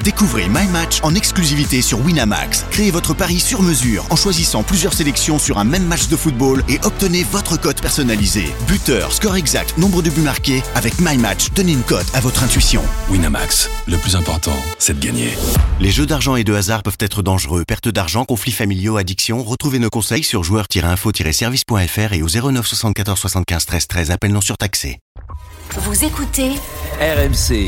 Découvrez My Match en exclusivité sur Winamax. Créez votre pari sur mesure en choisissant plusieurs sélections sur un même match de football et obtenez votre cote personnalisée. Buteur, score exact, nombre de buts marqués. Avec My Match, donnez une cote à votre intuition. Winamax, le plus important, c'est de gagner. Les jeux d'argent et de hasard peuvent être dangereux. Perte d'argent, conflits familiaux, addiction. Retrouvez nos conseils sur joueurs-info-service.fr et au 09 74 75 13 13. Appel non surtaxé. Vous écoutez RMC.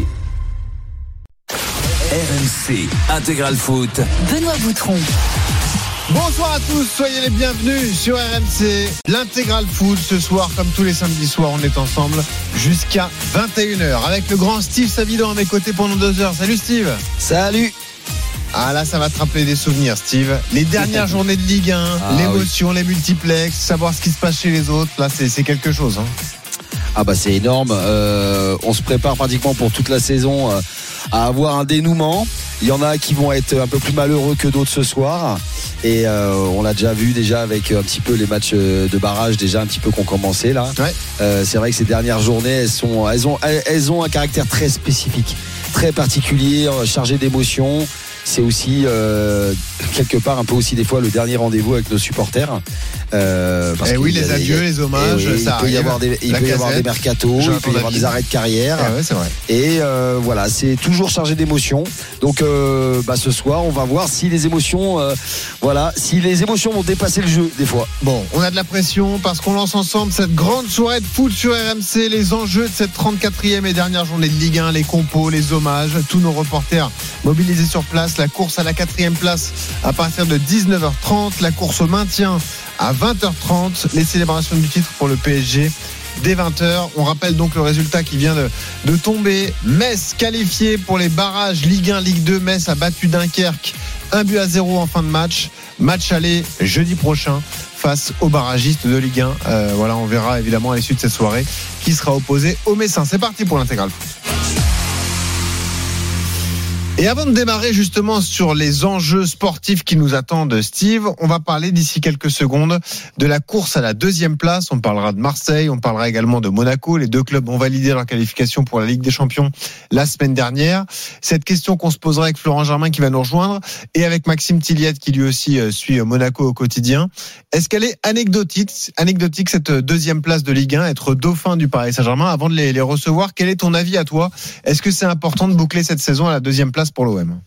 RMC Intégral Foot. Benoît Boutron. Bonsoir à tous, soyez les bienvenus sur RMC, l'Intégral Foot. Ce soir, comme tous les samedis soirs, on est ensemble jusqu'à 21h avec le grand Steve Savidan à mes côtés pendant 2 heures. Salut Steve. Salut. Ah là, ça va te rappeler des souvenirs, Steve. Les dernières journées de Ligue 1, l'émotion, les multiplex, savoir ce qui se passe chez les autres. Là, c'est quelque chose. Ah bah c'est énorme. On se prépare pratiquement pour toute la saison à avoir un dénouement. Il y en a qui vont être un peu plus malheureux que d'autres ce soir. Et on l'a déjà vu avec un petit peu les matchs de barrage déjà un petit peu qu'on commençait là. Ouais. C'est vrai que ces dernières journées, elles ont un caractère très spécifique, très particulier, chargé d'émotions. C'est aussi quelque part un peu aussi des fois le dernier rendez-vous avec nos supporters. Parce oui, les adieux, les hommages, ça il peut y avoir des mercatos, il peut y avoir des arrêts de carrière. Ouais, c'est vrai. Et voilà, c'est toujours chargé d'émotions. Donc ce soir, on va voir si les émotions vont dépasser le jeu des fois. Bon, on a de la pression parce qu'on lance ensemble cette grande soirée de foot sur RMC, les enjeux de cette 34e et dernière journée de Ligue 1, les compos, les hommages, tous nos reporters mobilisés sur place. La course à la 4e place à partir de 19h30, la course au maintien à 20h30, les célébrations du titre pour le PSG dès 20h. On rappelle donc le résultat qui vient de tomber. Metz qualifié pour les barrages Ligue 1, Ligue 2. Metz a battu Dunkerque 1-0 en fin de match. Match aller jeudi prochain face aux barragistes de Ligue 1. On verra évidemment à l'issue de cette soirée qui sera opposé aux Messins. C'est parti pour l'Intégral Foot. Et avant de démarrer justement sur les enjeux sportifs qui nous attendent, Steve, on va parler d'ici quelques secondes de la course à la 2e place. On parlera de Marseille, on parlera également de Monaco. Les 2 clubs ont validé leur qualification pour la Ligue des Champions la semaine dernière. Cette question qu'on se posera avec Florent Germain qui va nous rejoindre et avec Maxime Tilliette qui lui aussi suit Monaco au quotidien. Est-ce qu'elle est anecdotique cette 2e place de Ligue 1, être dauphin du Paris Saint-Germain avant de les recevoir? Quel est ton avis à toi? Est-ce que c'est important de boucler cette saison à la 2e place pour l'OM?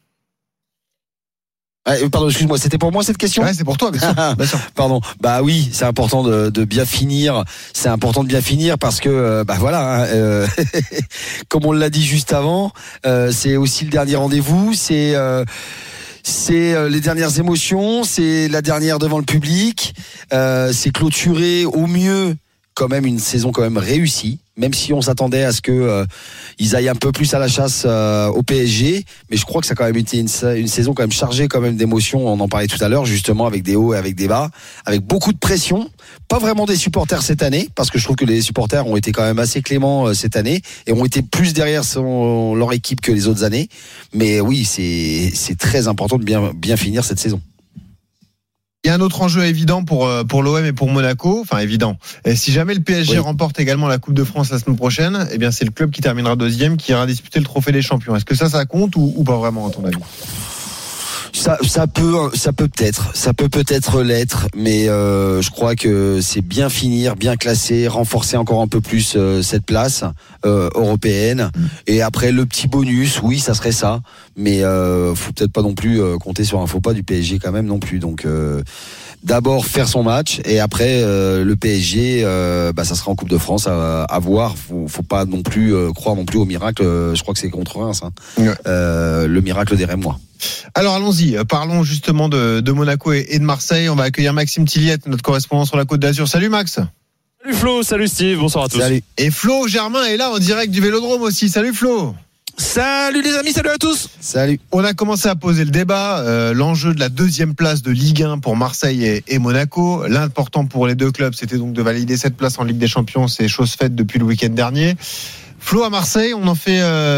Pardon, excuse-moi, c'était pour moi cette question? Ouais, c'est pour toi, bien sûr. Pardon. Bah oui, c'est important de bien finir. C'est important de bien finir parce que, comme on l'a dit juste avant, c'est aussi le dernier rendez-vous. C'est les dernières émotions. C'est la dernière devant le public. C'est clôturer au mieux quand même une saison quand même réussie. Même si on s'attendait à ce que ils aillent un peu plus à la chasse au PSG, mais je crois que ça a quand même été une saison quand même chargée quand même d'émotions. On en parlait tout à l'heure justement, avec des hauts et avec des bas, avec beaucoup de pression. Pas vraiment des supporters cette année, parce que je trouve que les supporters ont été quand même assez cléments cette année et ont été plus derrière leur équipe que les autres années. Mais oui, c'est très important de bien finir cette saison. Il y a un autre enjeu évident pour l'OM et pour Monaco, enfin évident. Et si jamais le PSG remporte également la Coupe de France la semaine prochaine, eh bien c'est le club qui terminera 2e qui ira disputer le trophée des champions. Est-ce que ça compte ou pas vraiment à ton avis? Ça peut peut-être l'être, mais je crois que c'est bien finir, bien classer, renforcer encore un peu plus cette place européenne. Et après le petit bonus, oui, ça serait ça, mais faut peut-être pas non plus compter sur un faux pas du PSG quand même non plus. Donc d'abord faire son match et après le PSG, ça sera en Coupe de France à voir. Faut pas non plus croire non plus au miracle. Je crois que c'est contre Reims, le miracle des Rémois. Alors allons-y, parlons justement de Monaco et de Marseille. On va accueillir Maxime Tilliette, notre correspondant sur la Côte d'Azur. Salut Max. Salut Flo, salut Steve, bonsoir à tous. Salut. Et Flo Germain est là en direct du Vélodrome aussi. Salut Flo. Salut les amis, salut à tous. Salut. On a commencé à poser le débat, l'enjeu de la 2e place de Ligue 1 pour Marseille et Monaco. L'important pour les 2 clubs, c'était donc de valider cette place en Ligue des Champions. C'est chose faite depuis le week-end dernier. Flo, à Marseille, on en fait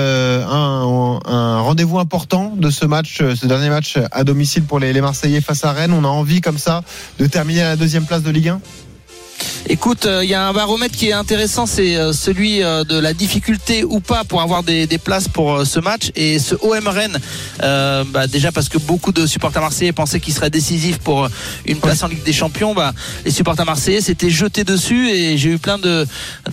un rendez-vous important de ce match, ce dernier match à domicile pour les Marseillais face à Rennes. On a envie comme ça de terminer à la 2e place de Ligue 1? Écoute, il y a un baromètre qui est intéressant, c'est celui de la difficulté ou pas pour avoir des places pour ce match. Et ce OM Rennes, déjà parce que beaucoup de supporters marseillais pensaient qu'il serait décisif pour une place en Ligue des Champions, les supporters marseillais s'étaient jetés dessus et j'ai eu plein de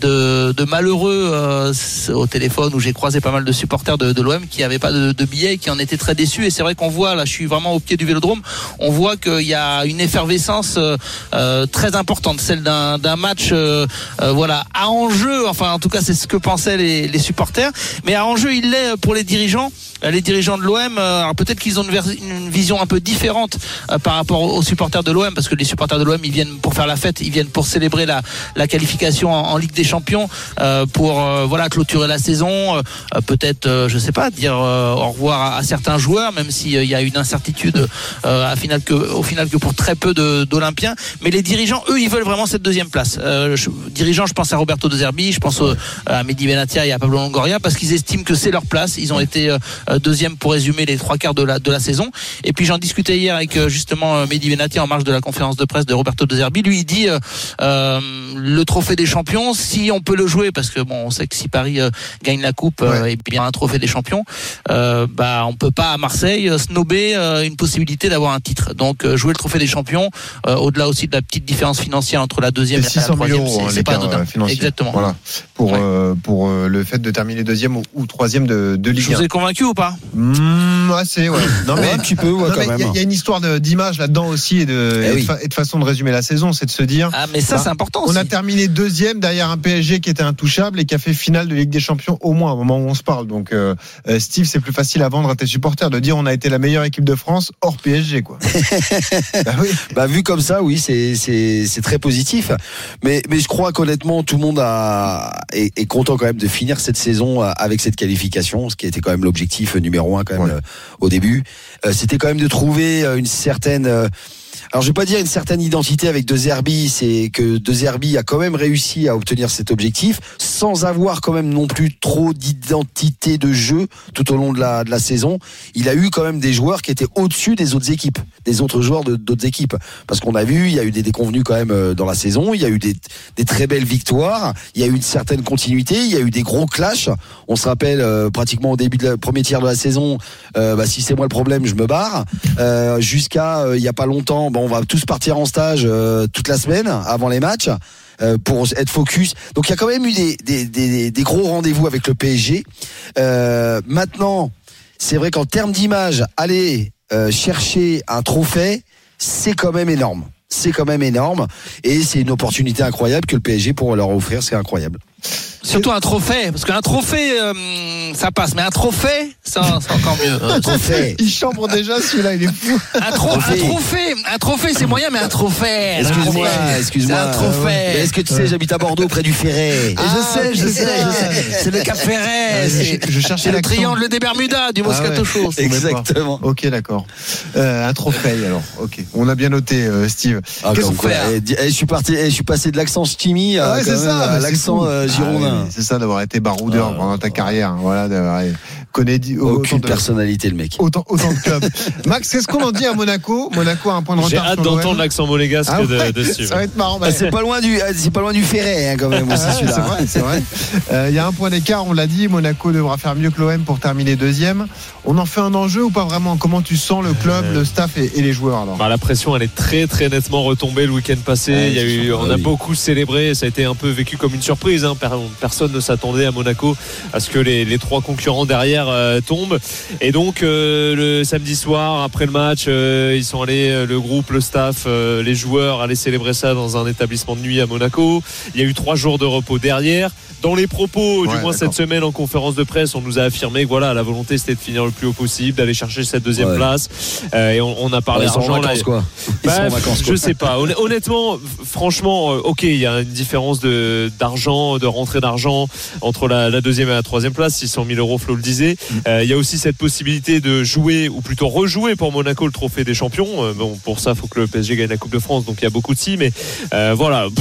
malheureux au téléphone où j'ai croisé pas mal de supporters de l'OM qui n'avaient pas de billets et qui en étaient très déçus. Et c'est vrai qu'on voit, là je suis vraiment au pied du Vélodrome, on voit qu'il y a une effervescence très importante, celle d'un match à enjeu, enfin en tout cas c'est ce que pensaient les supporters, mais à enjeu il l'est pour les dirigeants de l'OM. Alors peut-être qu'ils ont une vision un peu différente par rapport aux supporters de l'OM, parce que les supporters de l'OM ils viennent pour faire la fête, ils viennent pour célébrer la qualification en Ligue des Champions, pour clôturer la saison, peut-être je sais pas, dire au revoir à certains joueurs, même s'il y a une incertitude au final que pour très peu d'Olympiens. Mais les dirigeants, eux, ils veulent vraiment cette deuxième place. Je pense à Roberto De Zerbi, je pense à Mehdi Benatia et à Pablo Longoria, parce qu'ils estiment que c'est leur place. Ils ont été deuxième pour résumer les 3/4 de la saison. Et puis j'en discutais hier avec justement Mehdi Benatia en marge de la conférence de presse de Roberto De Zerbi. Lui il dit le trophée des champions, si on peut le jouer, parce que on sait que si Paris gagne la coupe et bien un trophée des champions, on peut pas à Marseille snober une possibilité d'avoir un titre. Donc jouer le trophée des champions, au-delà aussi de la petite différence financière entre la deuxième et la troisième, c'est pas anodin. Exactement. Voilà. Pour le fait de terminer deuxième ou troisième de Ligue 1. Je vous ai convaincu ou pas? Assez, ouais. Non, mais un petit peu, quand même. Il y a une histoire d'image là-dedans aussi et de façon de résumer la saison, c'est de se dire. Ah, mais ça, c'est important aussi. On a terminé deuxième derrière un PSG qui était intouchable et qui a fait finale de Ligue des Champions au moins au moment où on se parle. Donc, Steve, c'est plus facile à vendre à tes supporters de dire on a été la meilleure équipe de France hors PSG, quoi. Vu comme ça, oui, c'est très positif. Mais je crois qu'honnêtement, tout le monde est content quand même de finir cette saison avec cette qualification, ce qui était quand même l'objectif numéro 1 quand même au début. C'était quand même de trouver une certaine alors je vais pas dire une certaine identité avec De Zerbi, c'est que De Zerbi a quand même réussi à obtenir cet objectif sans avoir quand même non plus trop d'identité de jeu tout au long de la saison. Il a eu quand même des joueurs qui étaient au-dessus des autres équipes, des autres joueurs d'autres équipes, parce qu'on a vu, il y a eu des déconvenus quand même dans la saison, il y a eu des très belles victoires, il y a eu une certaine continuité, il y a eu des gros clashs. On se rappelle pratiquement au début de premier tiers de la saison, si c'est moi le problème, je me barre, jusqu'à il y a pas longtemps, on va tous partir en stage toute la semaine avant les matchs pour être focus. Donc il y a quand même eu des gros rendez-vous avec le PSG. Maintenant, c'est vrai qu'en termes d'image, aller chercher un trophée, c'est quand même énorme. C'est quand même énorme et c'est une opportunité incroyable que le PSG pourrait leur offrir. C'est incroyable. Surtout un trophée, parce qu'un trophée ça passe, mais un trophée c'est encore mieux. Un trophée. Il chambre déjà celui-là, il est fou. Un trophée c'est moyen, mais un trophée. Excuse-moi. C'est un trophée. Est-ce que tu sais, j'habite à Bordeaux près du Ferret. Je sais. C'est le Cap Ferret. Je cherchais le triangle des Bermudas du Moscato Show. Exactement. Ok, d'accord. Un trophée alors. Ok. On a bien noté, Steve. Qu'est-ce qu'on fait? Je suis passé de l'accent ch'timi à l'accent girondin. C'est ça, d'avoir été baroudeur pendant ta carrière. Voilà, d'avoir aucune personnalité, le mec. Autant de clubs. Max, qu'est-ce qu'on en dit à Monaco? Monaco a un point de retard. J'ai hâte d'entendre l'accent monégasque de Steve. Ça va être marrant. C'est pas loin du Ferret, quand même, aussi, celui-là. C'est vrai. Il y a un point d'écart, on l'a dit. Monaco devra faire mieux que l'OM pour terminer deuxième. On en fait un enjeu ou pas vraiment? Comment tu sens le club, le staff et les joueurs alors? La pression, elle est très très nettement retombée le week-end passé. On a beaucoup célébré. Ça a été un peu vécu comme une surprise. Personne ne s'attendait à Monaco à ce que les trois concurrents derrière tombent. Et donc le samedi soir, après le match, ils sont allés, le groupe, le staff, les joueurs, aller célébrer ça dans un établissement de nuit à Monaco. Il y a eu 3 jours de repos derrière. Dans les propos, du moins cette semaine en conférence de presse, on nous a affirmé que la volonté c'était de finir le plus haut possible, d'aller chercher cette deuxième place. Et on a parlé d'argent. Je sais pas. Honnêtement, franchement, ok, il y a une différence d'argent, de rentrée d'argent entre la deuxième et la troisième place, 600 000 euros, Flo le disait. Il y a aussi cette possibilité de jouer, ou plutôt rejouer pour Monaco le trophée des champions. Pour ça, il faut que le PSG gagne la Coupe de France, donc il y a beaucoup de si, mais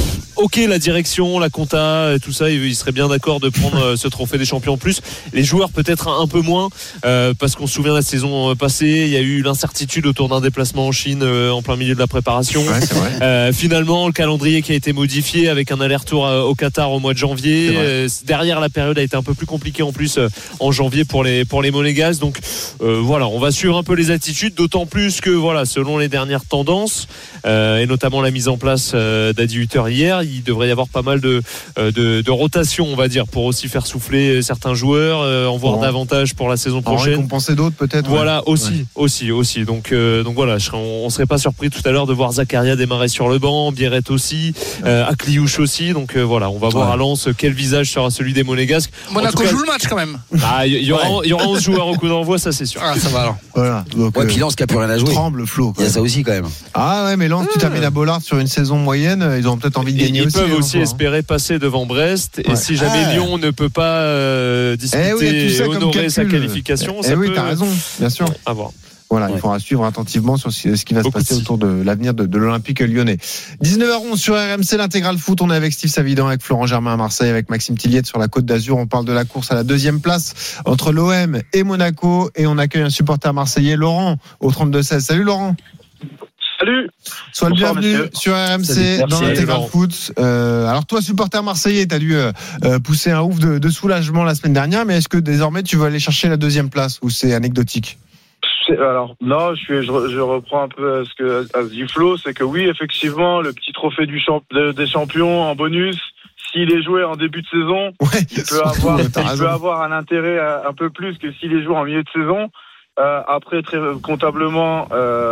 ok, la direction, la compta, tout ça, il serait bien d'accord de prendre ce trophée des champions en plus. Les joueurs peut-être un peu moins, parce qu'on se souvient de la saison passée, il y a eu l'incertitude autour d'un déplacement en Chine en plein milieu de la préparation. Ouais, c'est vrai. Finalement, le calendrier qui a été modifié avec un aller-retour au Qatar au mois de janvier. Derrière, la période a été un peu plus compliquée en plus en janvier pour les Monégasques. Donc voilà, on va suivre un peu les attitudes, d'autant plus que voilà, selon les dernières tendances et notamment la mise en place d'Adi Hutter hier, il devrait y avoir pas mal de rotation, on va dire, pour aussi faire souffler certains joueurs, en voir davantage pour la saison prochaine. Récompenser d'autres peut-être. Voilà, aussi. Donc voilà, on serait pas surpris tout à l'heure de voir Zakaria démarrer sur le banc, Biarrette aussi, Akliouche aussi. Donc voilà, on va voir à Lens quel visage sera celui des Monégasques. Monaco joue le match quand même. Il y aura 11 joueurs au coup d'envoi, ça c'est sûr. Ah, ça va alors. Voilà. Donc, puis Lens qui a plus rien à jouer. Tremble, Flo. Il y a ça aussi quand même. Ah ouais, mais Lens, tu termines à Bollard sur une saison moyenne, ils ont peut-être envie de gagner aussi. Ils peuvent aussi espérer passer devant Brest. Et si jamais Lyon ne peut pas disputer et honorer sa qualification, ça oui, peut... t'as raison, bien sûr. À voir. Voilà, il faudra suivre attentivement sur ce qui va se passer autour de l'avenir de l'Olympique lyonnais. 19h11 sur RMC, l'intégral foot. On est avec Steve Savidan, avec Florent Germain à Marseille, avec Maxime Tilliette sur la Côte d'Azur. On parle de la course à la 2e place entre l'OM et Monaco. Et on accueille un supporter marseillais, Laurent, au 32-16. Salut Laurent. Salut. Sois le bienvenu sur RMC dans l'intégral foot. Alors toi, supporter marseillais, t'as dû pousser un ouf de soulagement la semaine dernière, mais est-ce que désormais tu vas aller chercher la 2e place ou c'est anecdotique? Alors non, je reprends un peu ce que dit Flo, c'est que oui, effectivement, le petit trophée des champions en bonus, s'il est joué en début de saison, il peut avoir un intérêt un peu plus que s'il est joué en milieu de saison. Après, très comptablement,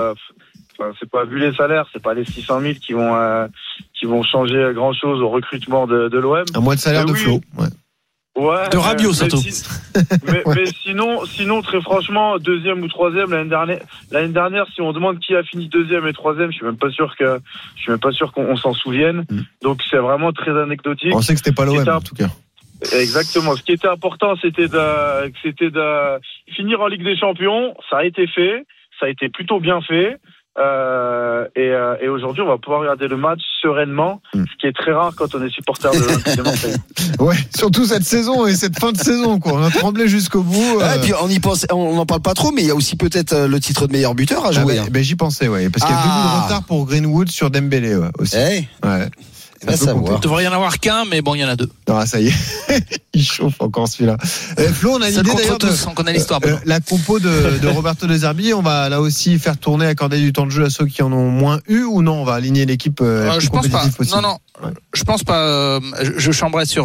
c'est pas, vu les salaires, c'est pas les 600 000 qui vont changer grand chose au recrutement de l'OM. Un mois de salaire de Flo. Ouais, de Rabiot surtout. Mais sinon, très franchement, 2e ou 3e l'année dernière, si on demande qui a fini 2e et 3e, je suis même pas sûr qu'on s'en souvienne. Donc c'est vraiment très anecdotique. On sait que c'était pas l'OM en tout cas. Exactement. Ce qui était important, c'était de finir en Ligue des Champions. Ça a été fait. Ça a été plutôt bien fait. Et aujourd'hui, on va pouvoir regarder le match sereinement, ce qui est très rare quand on est supporter de l'Olympique de Marseille. Ouais, surtout cette saison et cette fin de saison, quoi. On a tremblé jusqu'au bout. Et puis on y pense, on n'en parle pas trop, mais il y a aussi peut-être le titre de meilleur buteur à jouer. J'y pensais, parce qu'il y a beaucoup de retard pour Greenwood sur Dembélé, aussi. Il ne devrait y en avoir qu'un, mais bon, il y en a 2. Ah, ça y est. Il chauffe encore celui-là. Flo, on a une idée d'ailleurs on connaît l'histoire. La compo de Roberto De Zerbi, on va là aussi faire tourner, accorder du temps de jeu à ceux qui en ont moins eu, ou non, on va aligner l'équipe je pense pas. Possible. Non. Je pense pas. Je chambrerais sur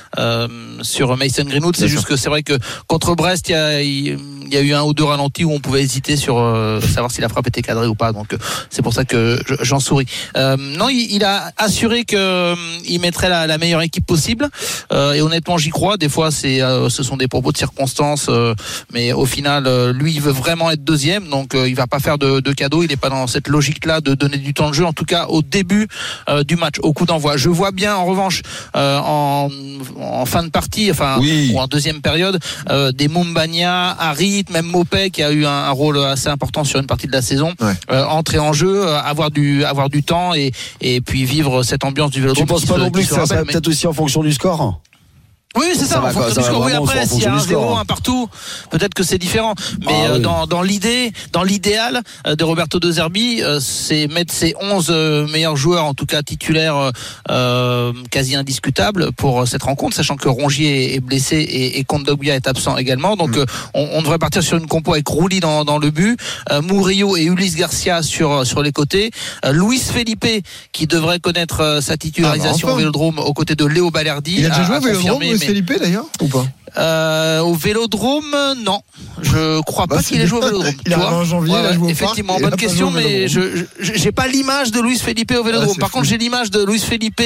Mason Greenwood. C'est juste que c'est vrai que contre Brest, il y a eu un ou deux ralentis où on pouvait hésiter sur savoir si la frappe était cadrée ou pas. Donc c'est pour ça que j'en souris. Non, il a assuré que il mettrait la meilleure équipe possible. Et honnêtement, j'y crois. Des fois, ce sont des propos de circonstances, mais au final, lui, il veut vraiment être 2e. Donc il va pas faire de cadeaux. Il n'est pas dans cette logique-là de donner du temps de jeu. En tout cas, au début du match, au coup d'envoi. Je vois bien, en revanche, en fin de partie, ou en 2e période, des Mumbagna, Harit, même Mopé qui a eu un rôle assez important sur une partie de la saison, entrer en jeu, avoir du temps et puis vivre cette ambiance du Vélodrome. Tu penses pas non plus que ça va peut-être aussi en fonction du score? Oui, c'est ça. Oui, après, s'il y a un 0, un partout, peut-être que c'est différent. Mais dans l'idéal de Roberto De Zerbi, c'est mettre ses 11 meilleurs joueurs, en tout cas titulaires, quasi indiscutables pour cette rencontre, sachant que Rongier est blessé et Kondogbia est absent également. Donc, on devrait partir sur une compo avec Rouli dans le but, Murillo et Ulysse Garcia sur les côtés, Luis Felipe qui devrait connaître sa titularisation au Vélodrome aux côtés de Léo Balerdi. Il a déjà joué au Vélodrome, Felipe d'ailleurs, ou pas? Au Vélodrome, non. Je crois pas qu'il ait joué au Vélodrome. Il arrive en janvier, il a joué au effectivement, bonne question, mais j'ai pas l'image de Luis Felipe au Vélodrome. Par contre, j'ai l'image de Luis Felipe,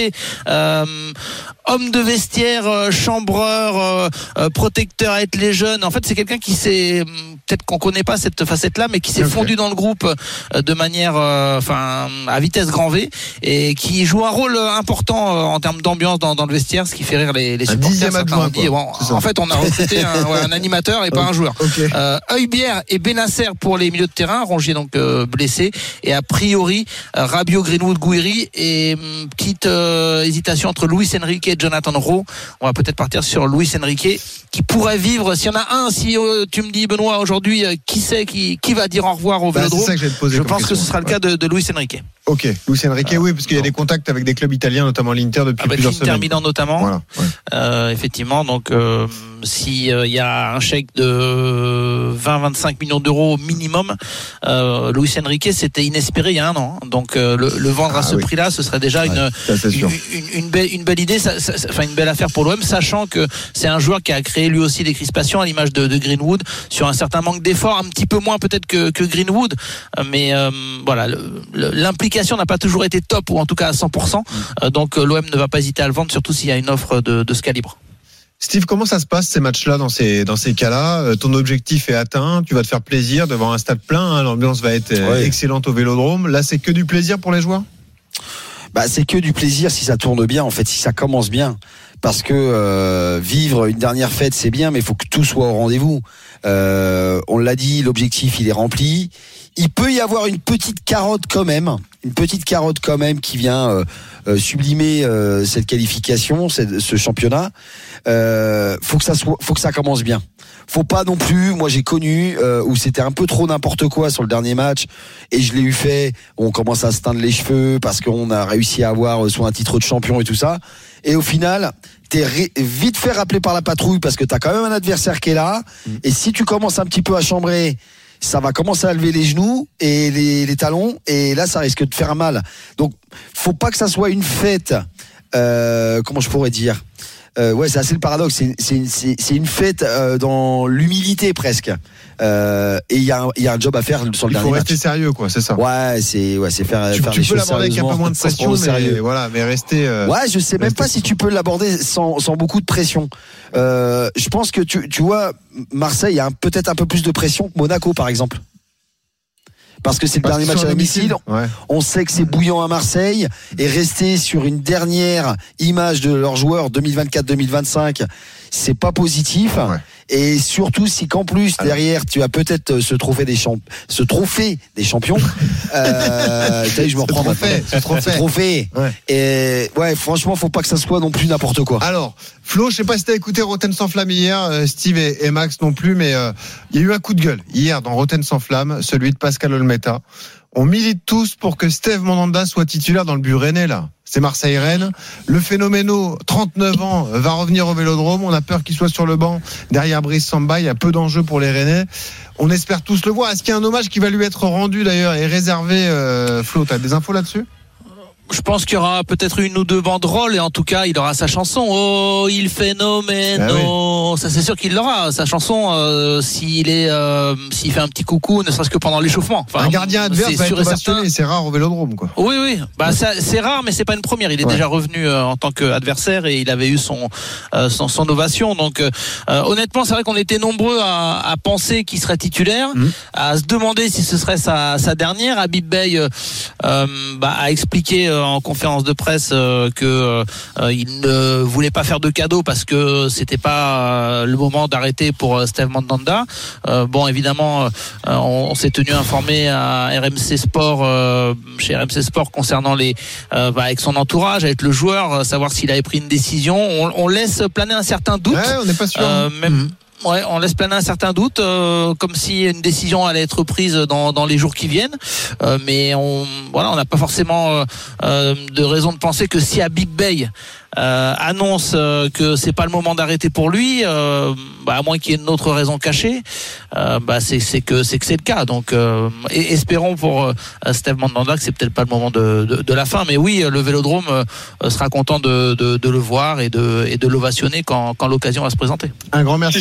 homme de vestiaire, chambreur, protecteur à être les jeunes. En fait, c'est quelqu'un qui s'est, peut-être qu'on connaît pas cette facette-là, mais qui s'est fondu dans le groupe de manière, à vitesse grand V, et qui joue un rôle important en termes d'ambiance dans le vestiaire, ce qui fait rire les supporters. deuxième adjoint. En fait, on a recruté un animateur et pas un joueur. Okay. Heubière et Benasser pour les milieux de terrain. Rongier donc blessé. Et a priori, Rabiot, Greenwood, Gouiri et petite hésitation entre Luis Enrique et Jonathan Rowe. On va peut-être partir sur Luis Enrique qui pourrait vivre. S'il y en a un, si tu me dis Benoît aujourd'hui, qui va dire au revoir au Vélodrome, c'est ça que je vais te poser. Je pense que ce sera le cas de Luis Enrique. Ok, Luis Enrique, oui, parce qu'il y a des contacts avec des clubs italiens, notamment l'Inter depuis plusieurs semaines. Avec l'Inter Milan notamment. Voilà, ouais. Effectivement, donc si y a un chèque de 20-25 millions d'euros minimum, Luis Enrique, c'était inespéré il y a un an. Donc le vendre à ce prix-là, ce serait déjà une belle idée, enfin une belle affaire pour l'OM, sachant que c'est un joueur qui a créé lui aussi des crispations à l'image de Greenwood sur un certain manque d'effort, un petit peu moins peut-être que Greenwood, mais voilà, l'implication n'a pas toujours été top, ou en tout cas à 100%. Donc l'OM ne va pas hésiter à le vendre, surtout s'il y a une offre de ce calibre. Steve, comment ça se passe ces matchs-là dans ces cas-là? Ton objectif est atteint, tu vas te faire plaisir devant un stade plein, hein, l'ambiance va être excellente au Vélodrome. Là, c'est que du plaisir pour les joueurs? C'est que du plaisir si ça tourne bien, en fait, si ça commence bien. Parce que vivre une dernière fête, c'est bien, mais il faut que tout soit au rendez-vous. On l'a dit, l'objectif, il est rempli. Il peut y avoir une petite carotte quand même qui vient sublimer cette qualification, ce championnat. Faut que ça commence bien. Faut pas non plus, moi j'ai connu où c'était un peu trop n'importe quoi sur le dernier match, et je l'ai eu fait, on commence à se teindre les cheveux parce qu'on a réussi à avoir soit un titre de champion et tout ça, et au final t'es vite fait rappeler par la patrouille parce que t'as quand même un adversaire qui est là, et si tu commences un petit peu à chambrer, ça va commencer à lever les genoux et les talons, et là ça risque de faire mal. Donc faut pas que ça soit une fête, comment je pourrais dire, c'est assez le paradoxe, c'est une fête dans l'humilité presque, et il y a un job à faire sur le dernier match. Il faut rester sérieux, quoi, c'est ça. C'est faire tu les peux choses l'aborder avec un peu moins de pression, mais rester. Je sais même pas si tu peux l'aborder sans beaucoup de pression. Je pense que tu vois, Marseille a peut-être un peu plus de pression que Monaco, par exemple. Parce que c'est le dernier match à domicile. On sait que c'est bouillant à Marseille, et rester sur une dernière image de leurs joueurs 2024-2025, c'est pas positif. Et surtout si qu'en plus derrière tu as peut-être ce trophée des champions. Je me reprends ce trophée. Et franchement, faut pas que ça soit non plus n'importe quoi. Alors, Flo, je sais pas si t'as écouté Rotten sans flamme hier, Steve et Max non plus, mais il y a eu un coup de gueule hier dans Rotten sans flamme, celui de Pascal Olmeta. On milite tous pour que Steve Mandanda soit titulaire dans le but rennais, là. C'est Marseille-Rennes. Le phénoméno, 39 ans, va revenir au Vélodrome. On a peur qu'il soit sur le banc derrière Brice Samba. Il y a peu d'enjeux pour les Rennais. On espère tous le voir. Est-ce qu'il y a un hommage qui va lui être rendu d'ailleurs et réservé? Flo, t'as des infos là-dessus? Je pense qu'il y aura peut-être une ou deux banderoles, et en tout cas il aura sa chanson. Oh, il phénoméno. Ça c'est sûr qu'il l'aura, sa chanson, s'il fait un petit coucou, ne serait-ce que pendant l'échauffement. Enfin, un gardien adverse va être ovationné, c'est rare au Vélodrome, quoi. Oui. C'est rare, mais c'est pas une première. Il est déjà revenu en tant qu'adversaire, et il avait eu son ovation. Donc honnêtement, c'est vrai qu'on était nombreux à penser qu'il serait titulaire, à se demander si ce serait sa dernière. Habib Beye a expliqué en conférence de presse que il ne voulait pas faire de cadeau parce que c'était pas le moment d'arrêter pour Steve Mandanda. Évidemment, on s'est tenu informé à RMC Sport, chez RMC Sport, concernant avec son entourage, avec le joueur, savoir s'il avait pris une décision. On laisse planer un certain doute. On n'est pas sûr. On laisse planer un certain doute, comme si une décision allait être prise dans les jours qui viennent. Mais on n'a pas forcément de raison de penser que si Habib Beye annonce que c'est pas le moment d'arrêter pour lui, à moins qu'il y ait une autre raison cachée, c'est que c'est le cas. Donc espérons pour Steve Mandanda que c'est peut-être pas le moment de la fin. Mais oui, le Vélodrome sera content de le voir et de l'ovationner quand l'occasion va se présenter. Un grand merci.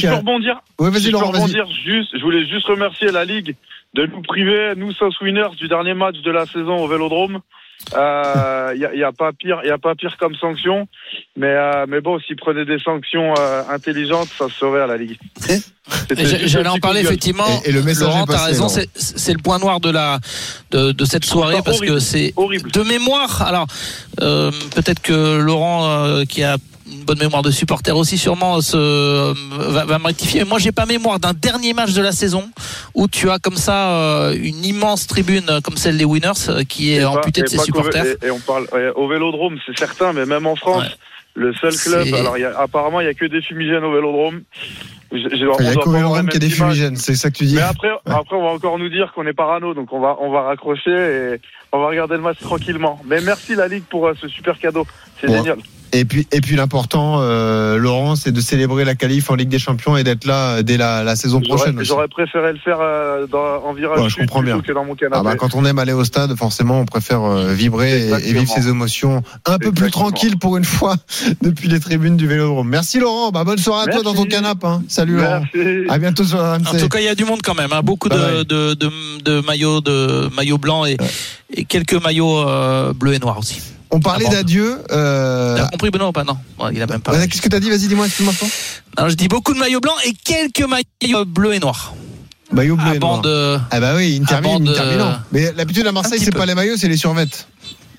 Je voulais juste remercier la Ligue de nous priver, nous South Winners, du dernier match de la saison au Vélodrome. Y a pas pire comme sanction, mais bon, s'ils prenaient des sanctions intelligentes, ça se saurait à la Ligue. J'allais en parler effectivement. Et le message Laurent, t'as raison, c'est le point noir de cette soirée, parce que c'est horrible. De mémoire. Alors peut-être que Laurent, qui a une bonne mémoire de supporter aussi sûrement va me rectifier. Mais moi, j'ai pas mémoire d'un dernier match de la saison où tu as comme ça une immense tribune comme celle des Winners qui est amputée de ses supporters. Et on parle au Vélodrome, c'est certain, mais même en France, le seul club. Alors apparemment, il y a que des fumigènes au Vélodrome. Il y a qu'au Vélodrome qui a des fumigènes, c'est ça que tu dis. Mais après, on va encore nous dire qu'on est parano, donc on va raccrocher et on va regarder le match tranquillement. Mais merci la Ligue pour ce super cadeau, c'est génial. Et puis l'important, Laurent, c'est de célébrer la qualif en Ligue des Champions et d'être là dès la saison prochaine. J'aurais préféré le faire en virage je comprends bien. Que dans mon canapé. Quand on aime aller au stade, forcément, on préfère vibrer et vivre ses émotions un peu plus tranquille pour une fois depuis les tribunes du Vélodrome. Merci Laurent. Bonne soirée à toi dans ton canapé. Salut Laurent. À bientôt sur RMC. En tout cas, il y a du monde quand même. Beaucoup de maillots blancs et quelques maillots bleus et noirs aussi. On parlait d'adieu. T'as compris Benoît ou pas? Non, il a même pas. Qu'est-ce que t'as dit? Vas-y, dis-moi, excuse-moi. Non, je dis beaucoup de maillots blancs et quelques maillots bleus et noirs. Maillots bleus et noirs. Ah bah oui, Inter Milan. Mais l'habitude à Marseille, c'est pas les maillots, c'est les survêtes.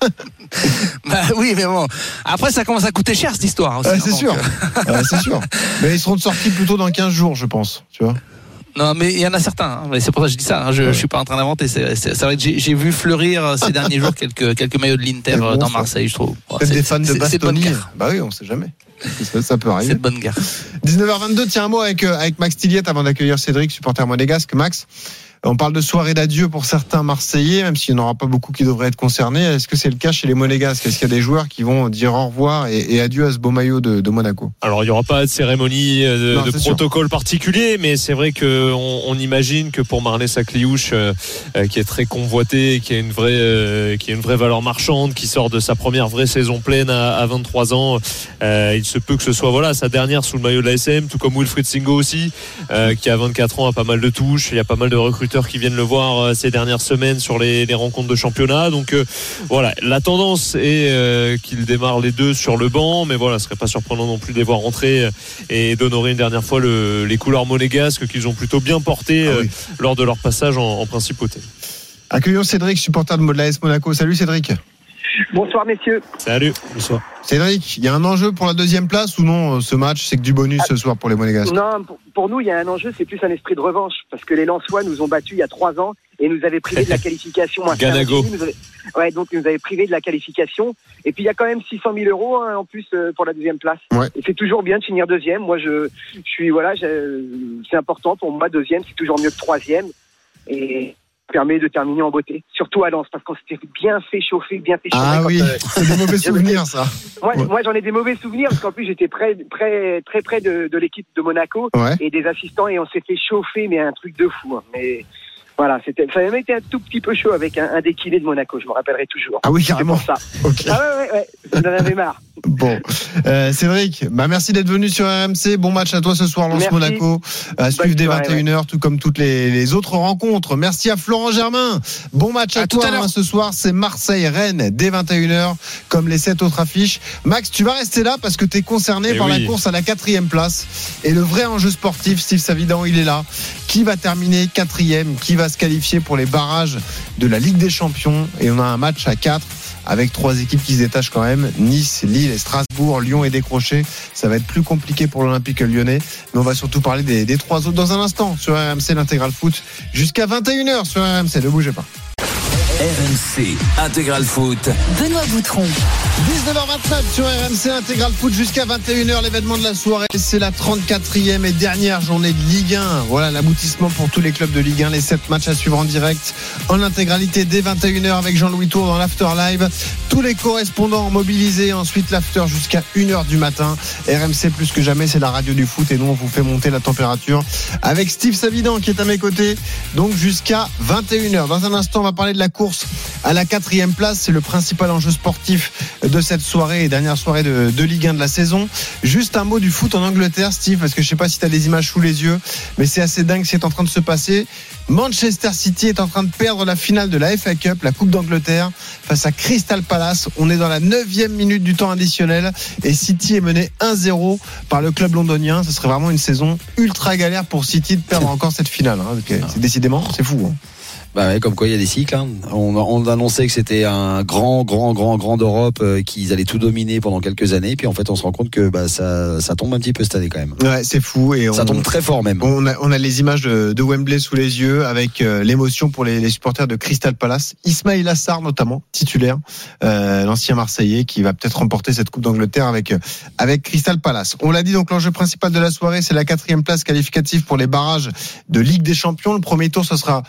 Oui, mais bon. Après, ça commence à coûter cher cette histoire. Aussi, c'est sûr. C'est sûr. Mais ils seront sortis plutôt dans 15 jours, je pense. Tu vois. Non, mais il y en a certains. Mais c'est pour ça que je dis ça. Je suis pas en train d'inventer. C'est vrai que j'ai vu fleurir ces derniers jours quelques maillots de l'Inter dans Marseille, je trouve. Peut-être des fans de Bastoni. Bah oui, on sait jamais. Ça peut arriver. C'est de bonne guerre. 19h22. Tiens, un mot avec Max Tilliette avant d'accueillir Cédric, supporter monégasque. Max, on parle de soirée d'adieu pour certains Marseillais, même s'il n'y en aura pas beaucoup qui devraient être concernés. Est-ce que c'est le cas chez les Monégasques? Est-ce qu'il y a des joueurs qui vont dire au revoir et adieu à ce beau maillot de Monaco? Alors, il n'y aura pas de cérémonie de protocole particulier, mais c'est vrai qu'on imagine que pour Marnès Sakliouche, qui est très convoité, qui a une vraie valeur marchande, qui sort de sa première vraie saison pleine à 23 ans, il se peut que ce soit sa dernière sous le maillot de la SM, tout comme Wilfried Singo aussi, qui à 24 ans a pas mal de touches. Il y a pas mal de recruteurs qui viennent le voir ces dernières semaines sur les rencontres de championnat. Donc la tendance est qu'il démarre les deux sur le banc, mais ce serait pas surprenant non plus de les voir rentrer et d'honorer une dernière fois les couleurs monégasques qu'ils ont plutôt bien portées lors de leur passage en principauté. Accueillons Cédric, supporter de l'AS Monaco. Salut Cédric. Bonsoir messieurs. Salut. Bonsoir. Cédric, il y a un enjeu pour la deuxième place ou non? Ce match, c'est que du bonus ce soir pour les Monégasques. Non, pour nous, il y a un enjeu, c'est plus un esprit de revanche, parce que les Lensois nous ont battus il y a 3 ans et nous avaient privé de la qualification. Ganago. Donc ils nous avaient privé de la qualification. Et puis il y a quand même 600 000 euros en plus pour la deuxième place. Ouais. Et c'est toujours bien de finir deuxième. Moi, je suis c'est important pour moi. Deuxième, c'est toujours mieux que troisième. Et permet de terminer en beauté, surtout à Lens, parce qu'on s'était bien fait chauffer. Ah oui, c'est des mauvais souvenirs ça. Moi j'en ai des mauvais souvenirs, parce qu'en plus j'étais très près de l'équipe de Monaco et des assistants, et on s'est fait chauffer, mais un truc de fou. Mais voilà, ça avait même été un tout petit peu chaud avec un déquilé de Monaco, je me rappellerai toujours. Ah oui, carrément. C'est pour ça. Okay. Ah ouais, j'en avais marre. Bon, Cédric, merci d'être venu sur RMC. Bon match à toi ce soir, Lens Monaco. À suivre dès 21h, tout comme toutes les autres rencontres. Merci à Florent Germain. Bon match à toi ce soir. C'est Marseille-Rennes dès 21h, comme les 7 autres affiches. Max, tu vas rester là parce que tu es concerné par la course à la 4e place. Et le vrai enjeu sportif, Steve Savidan, il est là. Qui va terminer 4e? Qui va se qualifier pour les barrages de la Ligue des Champions? Et on a un match à 4. Avec 3 équipes qui se détachent quand même, Nice, Lille et Strasbourg. Lyon est décroché, ça va être plus compliqué pour l'Olympique Lyonnais, mais on va surtout parler des 3 autres dans un instant sur RMC, l'Intégral Foot, jusqu'à 21h sur RMC, ne bougez pas. RMC Intégral Foot. Benoît Boutron. 19h27 sur RMC Intégral Foot jusqu'à 21h. L'événement de la soirée, c'est la 34e et dernière journée de Ligue 1. Voilà l'aboutissement pour tous les clubs de Ligue 1. Les 7 matchs à suivre en direct en intégralité dès 21h avec Jean-Louis Tour dans l'After Live. Tous les correspondants mobilisés. Ensuite l'After jusqu'à 1h du matin. RMC plus que jamais, c'est la radio du foot et nous on vous fait monter la température avec Steve Savidan qui est à mes côtés. Donc jusqu'à 21h. Dans un instant, on va parler de la course à la 4e place. C'est le principal enjeu sportif de cette soirée et dernière soirée de Ligue 1 de la saison. Juste un mot du foot en Angleterre, Steve, parce que je sais pas si tu as des images sous les yeux, mais c'est assez dingue ce qui est en train de se passer. Manchester City est en train de perdre la finale de la FA Cup, la Coupe d'Angleterre, face à Crystal Palace. On est dans la 9e minute du temps additionnel et City est mené 1-0 par le club londonien. Ce serait vraiment une saison ultra galère pour City de perdre encore cette finale. C'est décidément, c'est fou. Bah ouais, comme quoi il y a des cycles. On annonçait que c'était un grand d'Europe qu'ils allaient tout dominer pendant quelques années. Puis en fait, on se rend compte que ça tombe un petit peu cette année quand même. Ouais, c'est fou. Et ça tombe très fort même. On a les images de Wembley sous les yeux avec l'émotion pour les supporters de Crystal Palace. Ismaïla Sarr notamment, titulaire, l'ancien Marseillais qui va peut-être remporter cette Coupe d'Angleterre avec Crystal Palace. On l'a dit, donc l'enjeu principal de la soirée, c'est la 4e place qualificative pour les barrages de Ligue des Champions. Le premier tour, ce sera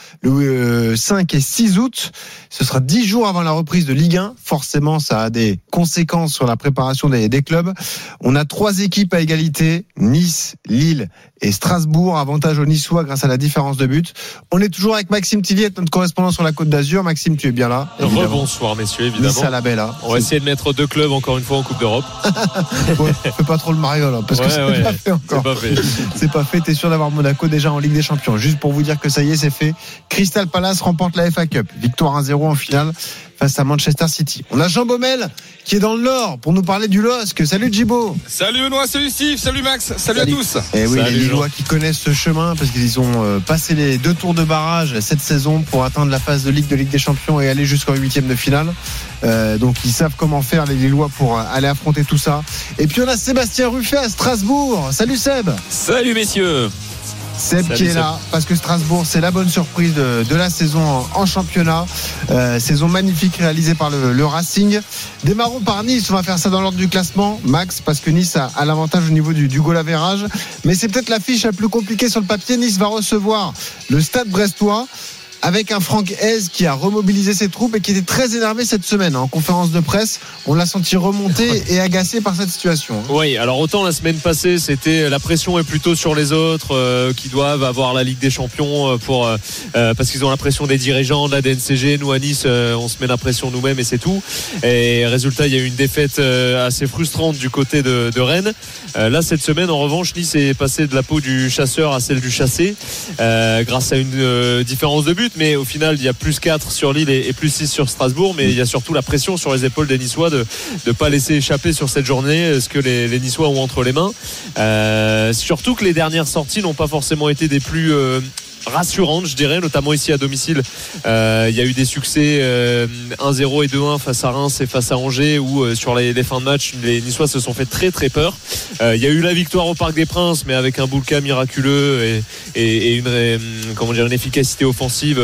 le 5 et 6 août. Ce sera 10 jours avant la reprise de Ligue 1. Forcément, ça a des conséquences sur la préparation des clubs. On a 3 équipes à égalité, Nice, Lille et Strasbourg. Avantage aux Niçois grâce à la différence de but. On est toujours avec Maxime Tilliette, notre correspondant sur la Côte d'Azur. Maxime, tu es bien là. Rebonsoir messieurs, évidemment. Nice à la Bella. On va essayer de mettre 2 clubs encore une fois en Coupe d'Europe. Ouais, fais pas trop le Mario là, parce que c'est pas fait encore. C'est pas fait. T'es sûr d'avoir Monaco déjà en Ligue des Champions. Juste pour vous dire que ça y est, c'est fait. Crystal Palace remporte la FA Cup. Victoire 1-0 en finale face à Manchester City. On a Jean Baumel qui est dans le Nord pour nous parler du LOSC. Salut Djibo. Salut Benoît, salut Steve, salut Max, salut à tous. Et oui, salut les Lillois qui connaissent ce chemin parce qu'ils ont passé les 2 tours de barrage cette saison pour atteindre la phase de Ligue des Champions et aller jusqu'en 8e de finale. Donc ils savent comment faire les Lillois pour aller affronter tout ça. Et puis on a Sébastien Ruffet à Strasbourg. Salut Seb. Salut messieurs. Seb qui est là parce que Strasbourg, c'est la bonne surprise de la saison en championnat. Saison magnifique réalisée par le Racing. Démarrons par Nice, on va faire ça dans l'ordre du classement, Max, parce que Nice a l'avantage au niveau du goal average. Mais c'est peut-être l'affiche la plus compliquée sur le papier. Nice va recevoir le Stade Brestois avec un Franck Hez qui a remobilisé ses troupes et qui était très énervé cette semaine. En conférence de presse, on l'a senti remonter et agacé par cette situation. Oui, alors autant la semaine passée, c'était la pression est plutôt sur les autres qui doivent avoir la Ligue des Champions parce qu'ils ont la pression des dirigeants, de la DNCG. Nous à Nice, on se met la pression nous-mêmes et c'est tout. Et résultat, il y a eu une défaite assez frustrante du côté de Rennes. Là, cette semaine, en revanche, Nice est passé de la peau du chasseur à celle du chassé grâce à une différence de but. Mais au final il y a plus 4 sur Lille et plus 6 sur Strasbourg, mais il y a surtout la pression sur les épaules des Niçois de ne pas laisser échapper sur cette journée ce que les Niçois ont entre les mains, surtout que les dernières sorties n'ont pas forcément été des plus rassurante, je dirais, notamment ici à domicile. Il y a eu des succès 1-0 et 2-1 face à Reims et face à Angers où sur les fins de match les Niçois se sont fait très très peur. Il y a eu la victoire au Parc des Princes mais avec un Boulka miraculeux et une efficacité offensive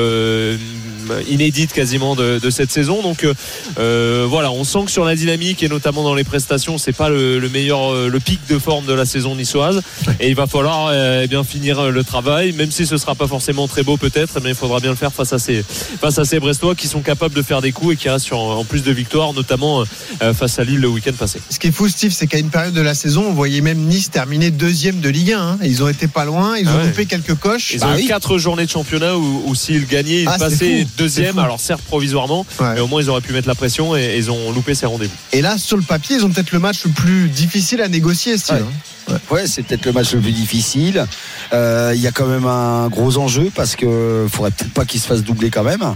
inédite quasiment de cette saison. Donc voilà, on sent que sur la dynamique et notamment dans les prestations, c'est pas le meilleur, le pic de forme de la saison niçoise. Et il va falloir bien finir le travail, même si ce sera pas forcément très beau peut-être, mais il faudra bien le faire face à ces Brestois qui sont capables de faire des coups et qui restent en plus de victoires, notamment face à Lille le week-end passé. Ce qui est fou, Steve, c'est qu'à une période de la saison, on voyait même Nice terminer 2e de Ligue 1. Hein. Ils ont été pas loin, ils ont loupé quelques coches. Ils ont eu 4 journées de championnat où s'ils gagnaient, ils passaient 2e, alors certes provisoirement, mais au moins ils auraient pu mettre la pression et ils ont loupé ces rendez-vous. Et là, sur le papier, ils ont peut-être le match le plus difficile à négocier, Steve. Ouais, c'est peut-être le match le plus difficile. Il y a quand même un gros enjeu parce que faudrait peut-être pas qu'ils se fassent doubler quand même.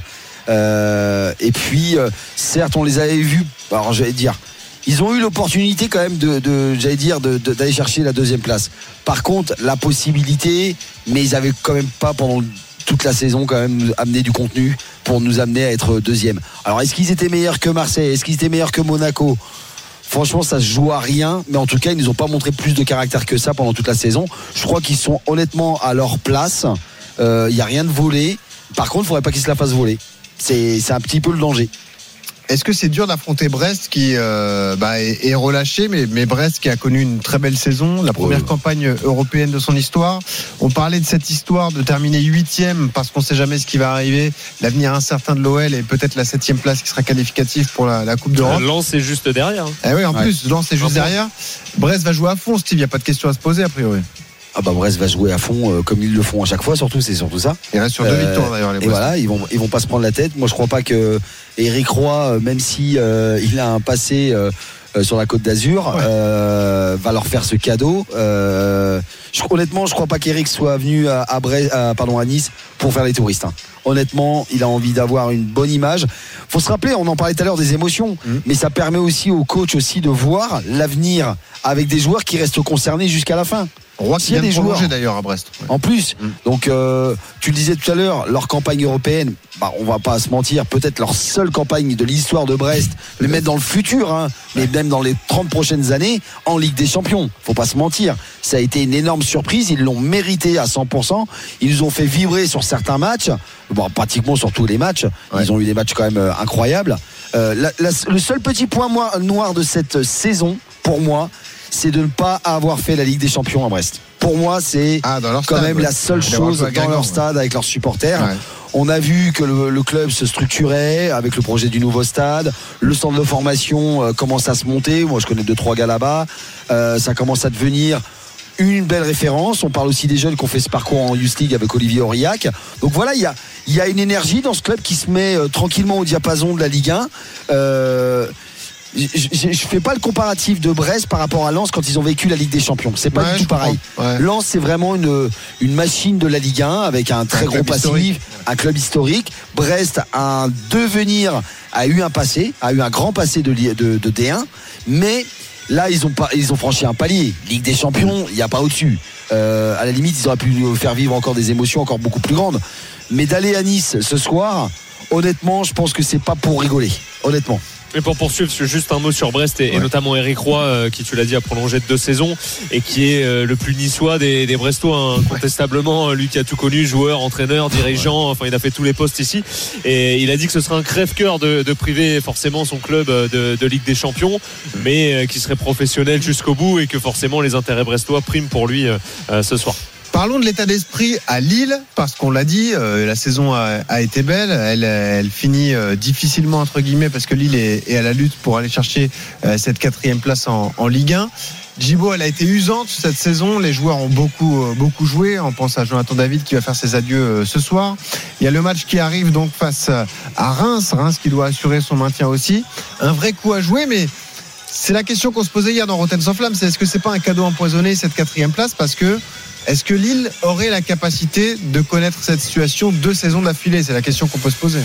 Et puis, certes, on les avait vus. Alors, j'allais dire, ils ont eu l'opportunité quand même d'aller chercher la 2e place. Par contre, la possibilité, mais ils avaient quand même pas pendant toute la saison quand même amené du contenu pour nous amener à être 2e. Alors, est-ce qu'ils étaient meilleurs que Marseille? Est-ce qu'ils étaient meilleurs que Monaco? Franchement, ça se joue à rien, mais en tout cas, ils nous ont pas montré plus de caractère que ça pendant toute la saison. Je crois qu'ils sont honnêtement à leur place. Il y a rien de volé. Par contre, il faudrait pas qu'ils se la fassent voler. C'est un petit peu le danger. Est-ce que c'est dur d'affronter Brest qui est relâché, mais Brest qui a connu une très belle saison, la première campagne européenne de son histoire. On parlait de cette histoire de terminer 8e parce qu'on ne sait jamais ce qui va arriver, l'avenir incertain de l'OL et peut-être la 7e place qui sera qualificative pour la Coupe d'Europe. Lens est juste derrière. Eh oui, en plus, Lens est juste derrière. Brest va jouer à fond, Steve, il n'y a pas de question à se poser a priori. Ah bah Brest va jouer à fond comme ils le font à chaque fois, c'est surtout ça. Il reste sur 2 victoires d'ailleurs les Brest. Et voilà, ils vont pas se prendre la tête. Moi je crois pas que Eric Roy, même si il a un passé sur la Côte d'Azur, va leur faire ce cadeau. Honnêtement, je crois pas qu'Eric soit venu à Nice pour faire les touristes. Hein. Honnêtement, il a envie d'avoir une bonne image. Faut se rappeler, on en parlait tout à l'heure des émotions, mais ça permet aussi au coach de voir l'avenir avec des joueurs qui restent concernés jusqu'à la fin. Roy qui vient de prolonger d'ailleurs à Brest. En plus, donc tu le disais tout à l'heure, leur campagne européenne, on va pas se mentir, peut-être leur seule campagne de l'histoire de Brest, mais même dans le futur, mais même dans les 30 prochaines années, en Ligue des Champions. Faut pas se mentir, ça a été une énorme surprise, ils l'ont mérité à 100%, ils nous ont fait vibrer sur certains matchs, pratiquement sur tous les matchs, ils ont eu des matchs quand même incroyables. Le seul petit point noir de cette saison, pour moi, c'est de ne pas avoir fait la Ligue des Champions à Brest. Pour moi, c'est quand même la seule chose dans leur stade avec leurs supporters. Ouais. On a vu que le club se structurait avec le projet du nouveau stade. Le centre de formation commence à se monter. Moi, je connais 2-3 gars là-bas. Ça commence à devenir une belle référence. On parle aussi des jeunes qui ont fait ce parcours en Youth League avec Olivier Aurillac. Donc voilà, il y a une énergie dans ce club qui se met tranquillement au diapason de la Ligue 1. Je fais pas le comparatif de Brest par rapport à Lens quand ils ont vécu la Ligue des Champions. C'est pas du tout pareil. Lens, c'est vraiment une machine de la Ligue 1 avec un très gros passif, un club historique. Brest a un devenir, a eu un grand passé de D1, mais là ils ont franchi un palier. Ligue des Champions, il n'y a pas au-dessus. À la limite, ils auraient pu faire vivre encore des émotions encore beaucoup plus grandes. Mais d'aller à Nice ce soir, honnêtement, je pense que c'est pas pour rigoler. Honnêtement. Mais pour poursuivre, juste un mot sur Brest et notamment Eric Roy qui, tu l'as dit, a prolongé de 2 saisons et qui est le plus niçois des Brestois, incontestablement. Lui qui a tout connu, joueur, entraîneur, dirigeant, enfin il a fait tous les postes ici et il a dit que ce serait un crève-cœur de priver forcément son club de Ligue des Champions, mais qui serait professionnel jusqu'au bout et que forcément les intérêts brestois priment pour lui ce soir. Parlons de l'état d'esprit à Lille, parce qu'on l'a dit, la saison a été belle. Elle finit difficilement, entre guillemets, parce que Lille est à la lutte pour aller chercher cette 4e place en Ligue 1. Djibo, elle a été usante cette saison. Les joueurs ont beaucoup joué. On pense à Jonathan David qui va faire ses adieux ce soir. Il y a le match qui arrive donc face à Reims qui doit assurer son maintien aussi. Un vrai coup à jouer, mais c'est la question qu'on se posait hier dans Rotten sans flamme. C'est est-ce que c'est pas un cadeau empoisonné cette 4e place, parce que est-ce que Lille aurait la capacité de connaître cette situation 2 saisons d'affilée? C'est la question qu'on peut se poser.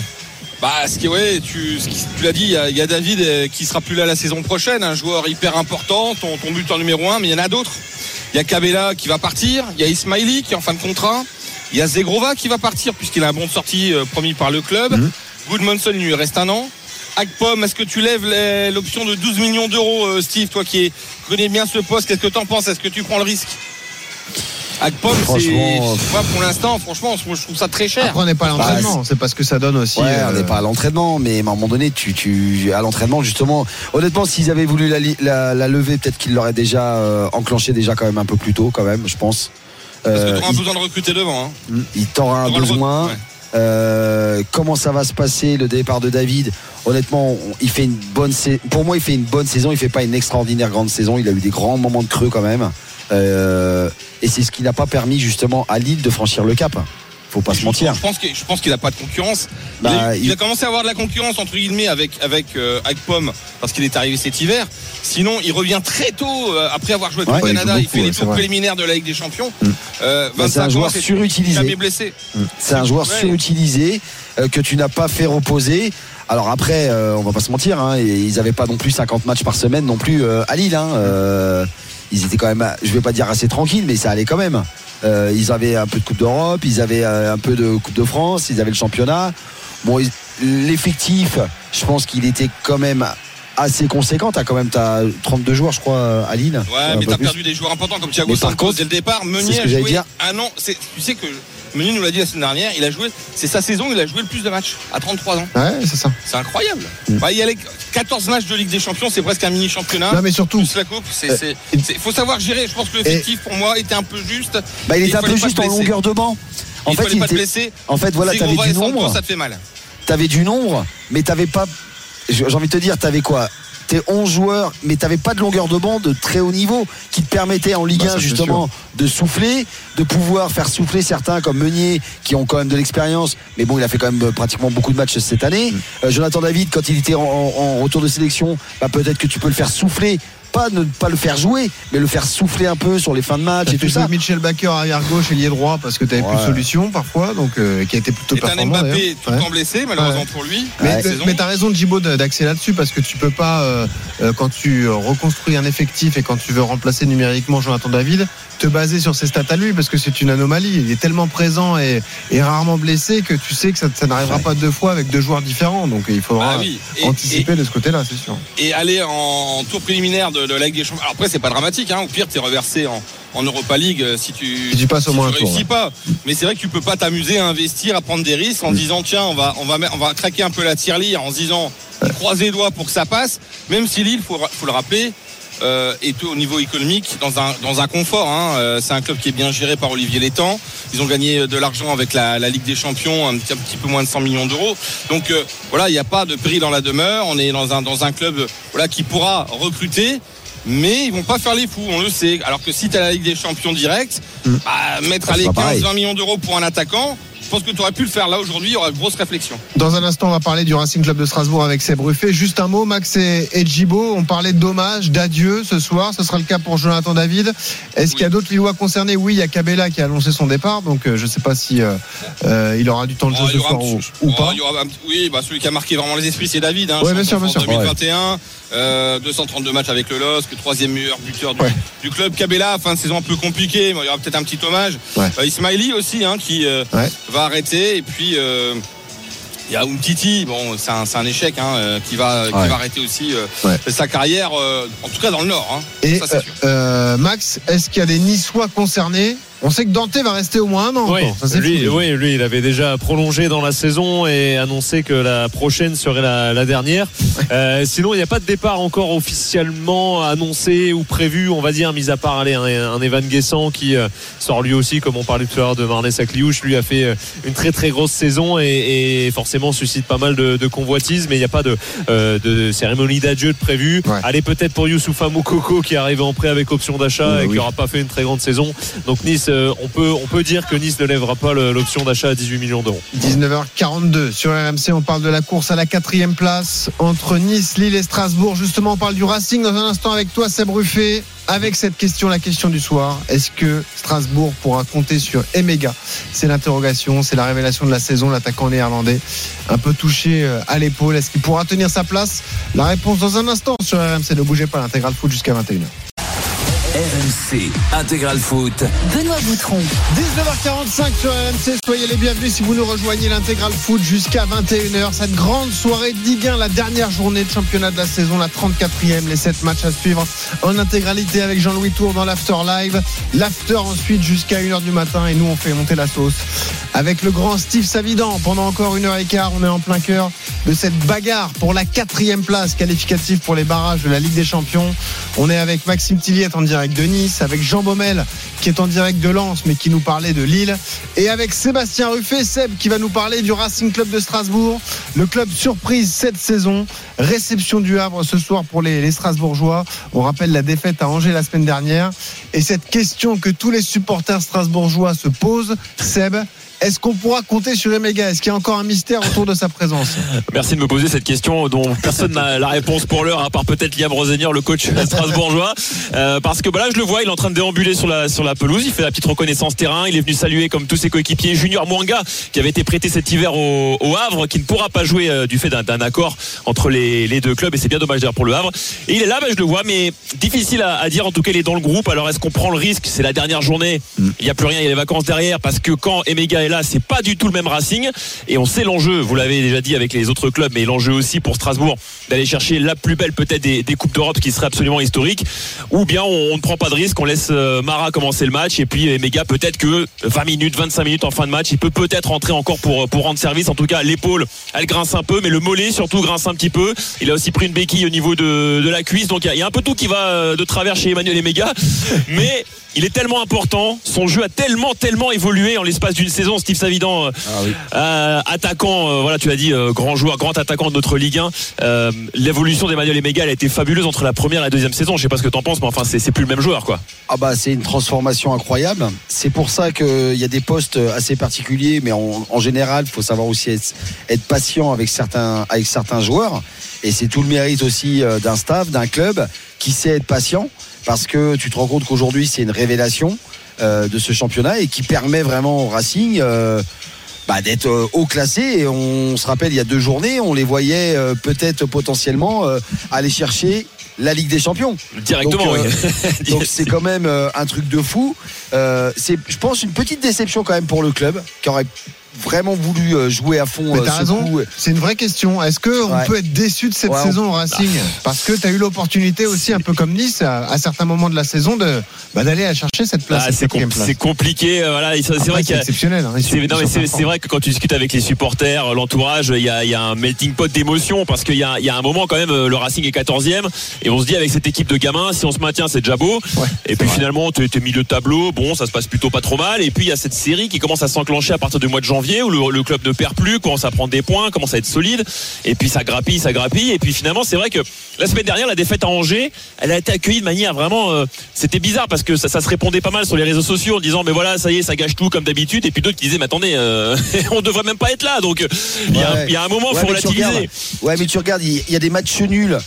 Tu l'as dit, il y a David qui sera plus là la saison prochaine, un joueur hyper important, ton buteur numéro 1, mais il y en a d'autres. Il y a Kabela qui va partir, il y a Ismaili qui est en fin de contrat, il y a Zegrova qui va partir puisqu'il a un bon de sortie promis par le club. Goodmanson, il lui reste 1 an. Akpom, est-ce que tu lèves l'option de 12 millions d'euros, Steve, toi qui connais bien ce poste, qu'est-ce que tu en penses? Est-ce que tu prends le risque? Akpom, pour l'instant, franchement, je trouve ça très cher. Après, on n'est pas à l'entraînement, c'est parce que ça donne aussi. On n'est pas à l'entraînement, mais à un moment donné, à l'entraînement, justement, honnêtement, s'ils avaient voulu la lever, peut-être qu'ils l'auraient déjà enclenché déjà quand même un peu plus tôt, quand même, je pense. Parce que tu auras besoin de recruter devant. Il t'aura un besoin. Comment ça va se passer le départ de David? Honnêtement, pour moi, il fait une bonne saison. Il fait pas une extraordinaire grande saison. Il a eu des grands moments de creux quand même. Et c'est ce qui n'a pas permis justement à Lille de franchir le cap. Faut pas se mentir. Je pense qu'il n'a pas de concurrence. Il a commencé à avoir de la concurrence entre guillemets avec Akpom parce qu'il est arrivé cet hiver. Sinon, il revient très tôt après avoir joué avec le Canada. Il fait les tours préliminaires de la Ligue des Champions. C'est un joueur surutilisé. Jamais blessé. C'est un joueur surutilisé que tu n'as pas fait reposer. Alors après, on va pas se mentir, ils n'avaient pas non plus 50 matchs par semaine non plus à Lille. Ils étaient quand même, je vais pas dire assez tranquilles, mais ça allait quand même. Ils avaient un peu de Coupe d'Europe, ils avaient un peu de Coupe de France, ils avaient le championnat. Bon, l'effectif, je pense qu'il était quand même assez conséquent. T'as 32 joueurs, je crois, à Lille. Ouais, mais t'as perdu des joueurs importants comme Thiago Santos dès le départ. Meunier a joué un an. Tu sais que Meunier nous l'a dit la semaine dernière, c'est sa saison, il a joué le plus de matchs à 33 ans. Ouais, c'est ça. C'est incroyable. Il y a les 14 matchs de Ligue des Champions, c'est presque un mini championnat. Non, mais surtout, plus la coupe, faut savoir gérer. Je pense que l'effectif pour moi était un peu juste. Il était un peu juste en longueur de banc. Il fallait pas te blesser. En fait, voilà, t'avais du nombre. Ça te fait mal. T'avais du nombre, mais t'avais pas. J'ai envie de te dire, t'avais quoi? T'es 11 joueurs, mais t'avais pas de longueur de banc de très haut niveau qui te permettait en Ligue 1 justement de souffler, de pouvoir faire souffler certains comme Meunier qui ont quand même de l'expérience, mais bon, il a fait quand même pratiquement beaucoup de matchs cette année. Jonathan David, quand il était en retour de sélection, peut-être que tu peux le faire souffler. Ne pas le faire jouer, mais le faire souffler un peu sur les fins de match et tout ça. Michel Baker arrière gauche et lié droit parce que tu n'avais plus de solution parfois, donc qui a été plutôt performant. Un Mbappé tout le temps blessé, malheureusement pour lui. Mais tu as raison, Djibo, d'axer là-dessus parce que tu peux pas, quand tu reconstruis un effectif et quand tu veux remplacer numériquement Jonathan David, te baser sur ses stats à lui parce que c'est une anomalie. Il est tellement présent et rarement blessé que tu sais que ça n'arrivera pas 2 fois avec 2 joueurs différents. Donc il faudra anticiper de ce côté-là, c'est sûr. Et aller en tour préliminaire de la Ligue des Champions. Alors après, c'est pas dramatique, hein. Au pire, t'es reversé en Europa League si tu passes au moins un tour. Réussis pas. Mais c'est vrai que tu peux pas t'amuser à investir, à prendre des risques en disant tiens, on va craquer un peu la tirelire en se disant croise les doigts pour que ça passe. Même si Lille, faut le rappeler, est au niveau économique dans un confort, hein. C'est un club qui est bien géré par Olivier Létang. Ils ont gagné de l'argent avec la Ligue des Champions, un petit peu moins de 100 millions d'euros. Donc voilà, il n'y a pas de péril dans la demeure. On est dans un club qui pourra recruter, mais ils vont pas faire les fous, on le sait. Alors que si tu as la Ligue des Champions directe, mettre 15-20 millions d'euros pour un attaquant, je pense que tu aurais pu le faire là aujourd'hui, il y aura une grosse réflexion. Dans un instant, on va parler du Racing Club de Strasbourg avec Seb Ruffet. Juste un mot, Max et Djibo, on parlait d'hommage, d'adieu ce soir. Ce sera le cas pour Jonathan David. Est-ce qu'il y a d'autres Lillois concernés? Oui, il y a Cabella qui a annoncé son départ, donc je ne sais pas si il aura du temps de jeu ce soir ou pas. Oui, celui qui a marqué vraiment les esprits, c'est David. Oui, bien sûr. 2021, 232 matchs avec le LOSC, 3e meilleur buteur du club. Cabella, fin de saison un peu compliquée, il y aura peut-être un petit hommage. Ismaili aussi, qui va arrêter, et puis il y a Umtiti, c'est un échec, qui va arrêter aussi sa carrière, en tout cas dans le Nord, Et ça, c'est sûr. Max, est-ce qu'il y a des Niçois concernés? On sait que Dante va rester au moins un an. Lui, il avait déjà prolongé dans la saison et annoncé que la prochaine serait la dernière. Sinon, il n'y a pas de départ encore officiellement annoncé ou prévu, on va dire, mis à part un Evan Guessant qui sort lui aussi, comme on parlait tout à l'heure de Marnès Akliouche. Lui a fait une très très grosse saison et forcément suscite pas mal de convoitises, mais il n'y a pas de cérémonie d'adieu de prévu. Allez, peut-être pour Youssoufa Moukoko qui est arrivé en prêt avec option d'achat et qui n'aura pas fait une très grande saison. Donc Nice, on peut dire que Nice ne lèvera pas l'option d'achat à 18 millions d'euros. 19h42 sur RMC, on parle de la course à la 4e place entre Nice, Lille et Strasbourg. Justement, on parle du Racing dans un instant avec toi, Seb Ruffet. Avec cette question, la question du soir, est-ce que Strasbourg pourra compter sur Emega? C'est l'interrogation, c'est la révélation de la saison, l'attaquant néerlandais un peu touché à l'épaule. Est-ce qu'il pourra tenir sa place? La réponse dans un instant sur RMC. Ne bougez pas, l'intégral foot jusqu'à 21h. RMC Intégral Foot. Benoît Boutron. 19h45 sur RMC. Soyez les bienvenus si vous nous rejoignez, l'Intégral Foot jusqu'à 21h. Cette grande soirée de Ligue 1, la dernière journée de championnat de la saison, la 34e, les 7 matchs à suivre en intégralité avec Jean-Louis Tour dans l'After Live. L'After ensuite jusqu'à 1h du matin et nous on fait monter la sauce avec le grand Steve Savidan. Pendant encore 1h15, on est en plein cœur de cette bagarre pour la 4e place qualificative pour les barrages de la Ligue des Champions. On est avec Maxime Tilliette en direct de Nice, avec Jean Baumel qui est en direct de Lens mais qui nous parlait de Lille, et avec Sébastien Ruffet, Seb, qui va nous parler du Racing Club de Strasbourg, le club surprise cette saison. Réception du Havre ce soir pour les Strasbourgeois. On rappelle la défaite à Angers la semaine dernière, et cette question que tous les supporters strasbourgeois se posent, Seb, est-ce qu'on pourra compter sur Emega? Est-ce qu'il y a encore un mystère autour de sa présence? Merci de me poser cette question dont personne n'a la réponse pour l'heure, à part peut-être Liam Rosenior, le coach strasbourgeois. Parce que là, je le vois, il est en train de déambuler sur la pelouse. Il fait la petite reconnaissance terrain. Il est venu saluer, comme tous ses coéquipiers, Junior Mwanga, qui avait été prêté cet hiver au Havre, qui ne pourra pas jouer du fait d'un accord entre les deux clubs. Et c'est bien dommage d'ailleurs pour le Havre. Et il est là, je le vois, mais difficile à dire. En tout cas, il est dans le groupe. Alors, est-ce qu'on prend le risque? C'est la dernière journée. Il n'y a plus rien. Il y a les vacances derrière. Parce que quand Emega est là, c'est pas du tout le même Racing, et on sait l'enjeu, vous l'avez déjà dit avec les autres clubs, mais l'enjeu aussi pour Strasbourg d'aller chercher la plus belle peut-être des Coupes d'Europe, qui serait absolument historique. Ou bien on ne prend pas de risque, on laisse Mara commencer le match, et puis Emega, peut-être que 20 minutes, 25 minutes en fin de match, il peut peut-être rentrer encore pour rendre service. En tout cas, l'épaule, elle grince un peu, mais le mollet surtout grince un petit peu. Il a aussi pris une béquille au niveau de la cuisse, donc il y a un peu tout qui va de travers chez Emmanuel Emega, mais il est tellement important, son jeu a tellement évolué en l'espace d'une saison. Steve Savidan, attaquant, voilà, tu l'as dit, grand joueur, grand attaquant de notre Ligue 1. L'évolution d'Emmanuel Emega, elle a été fabuleuse entre la première et la deuxième saison. Je sais pas ce que t'en penses, mais enfin c'est plus le même joueur, quoi. C'est une transformation incroyable. C'est pour ça qu'il y a des postes assez particuliers, mais en général, il faut savoir aussi être patient avec certains joueurs. Et c'est tout le mérite aussi d'un staff, d'un club qui sait être patient, parce que tu te rends compte qu'aujourd'hui c'est une révélation de ce championnat, et qui permet vraiment au Racing d'être haut classé. Et on se rappelle, il y a 2 journées, on les voyait peut-être potentiellement aller chercher la Ligue des Champions directement. Donc c'est quand même un truc de fou. C'est, je pense, une petite déception quand même pour le club qui aurait vraiment voulu jouer à fond. Mais t'as raison, c'est une vraie question. Est-ce qu'on peut être déçu de cette saison au Racing? Parce que t'as eu l'opportunité aussi, un peu comme Nice, à certains moments de la saison, d'aller à chercher cette place. C'est compliqué. Voilà. C'est vrai qu'il y a, exceptionnel. C'est vrai que quand tu discutes avec les supporters, l'entourage, il y a un melting pot d'émotions parce qu'il y a un moment quand même, le Racing est 14e et on se dit avec cette équipe de gamins, si on se maintient, c'est déjà beau. Et puis finalement, tu es milieu de tableau. Bon, ça se passe plutôt pas trop mal. Et puis il y a cette série qui commence à s'enclencher à partir du mois de janvier où le club ne perd plus, commence à prendre des points, commence à être solide, et puis ça grappille, et puis finalement c'est vrai que la semaine dernière la défaite à Angers, elle a été accueillie de manière vraiment c'était bizarre parce que ça se répondait pas mal sur les réseaux sociaux en disant mais voilà ça y est ça gâche tout comme d'habitude, et puis d'autres qui disaient mais attendez on devrait même pas être là, donc il y a un moment il faut relativiser. Mais tu regardes, il y a des matchs nuls,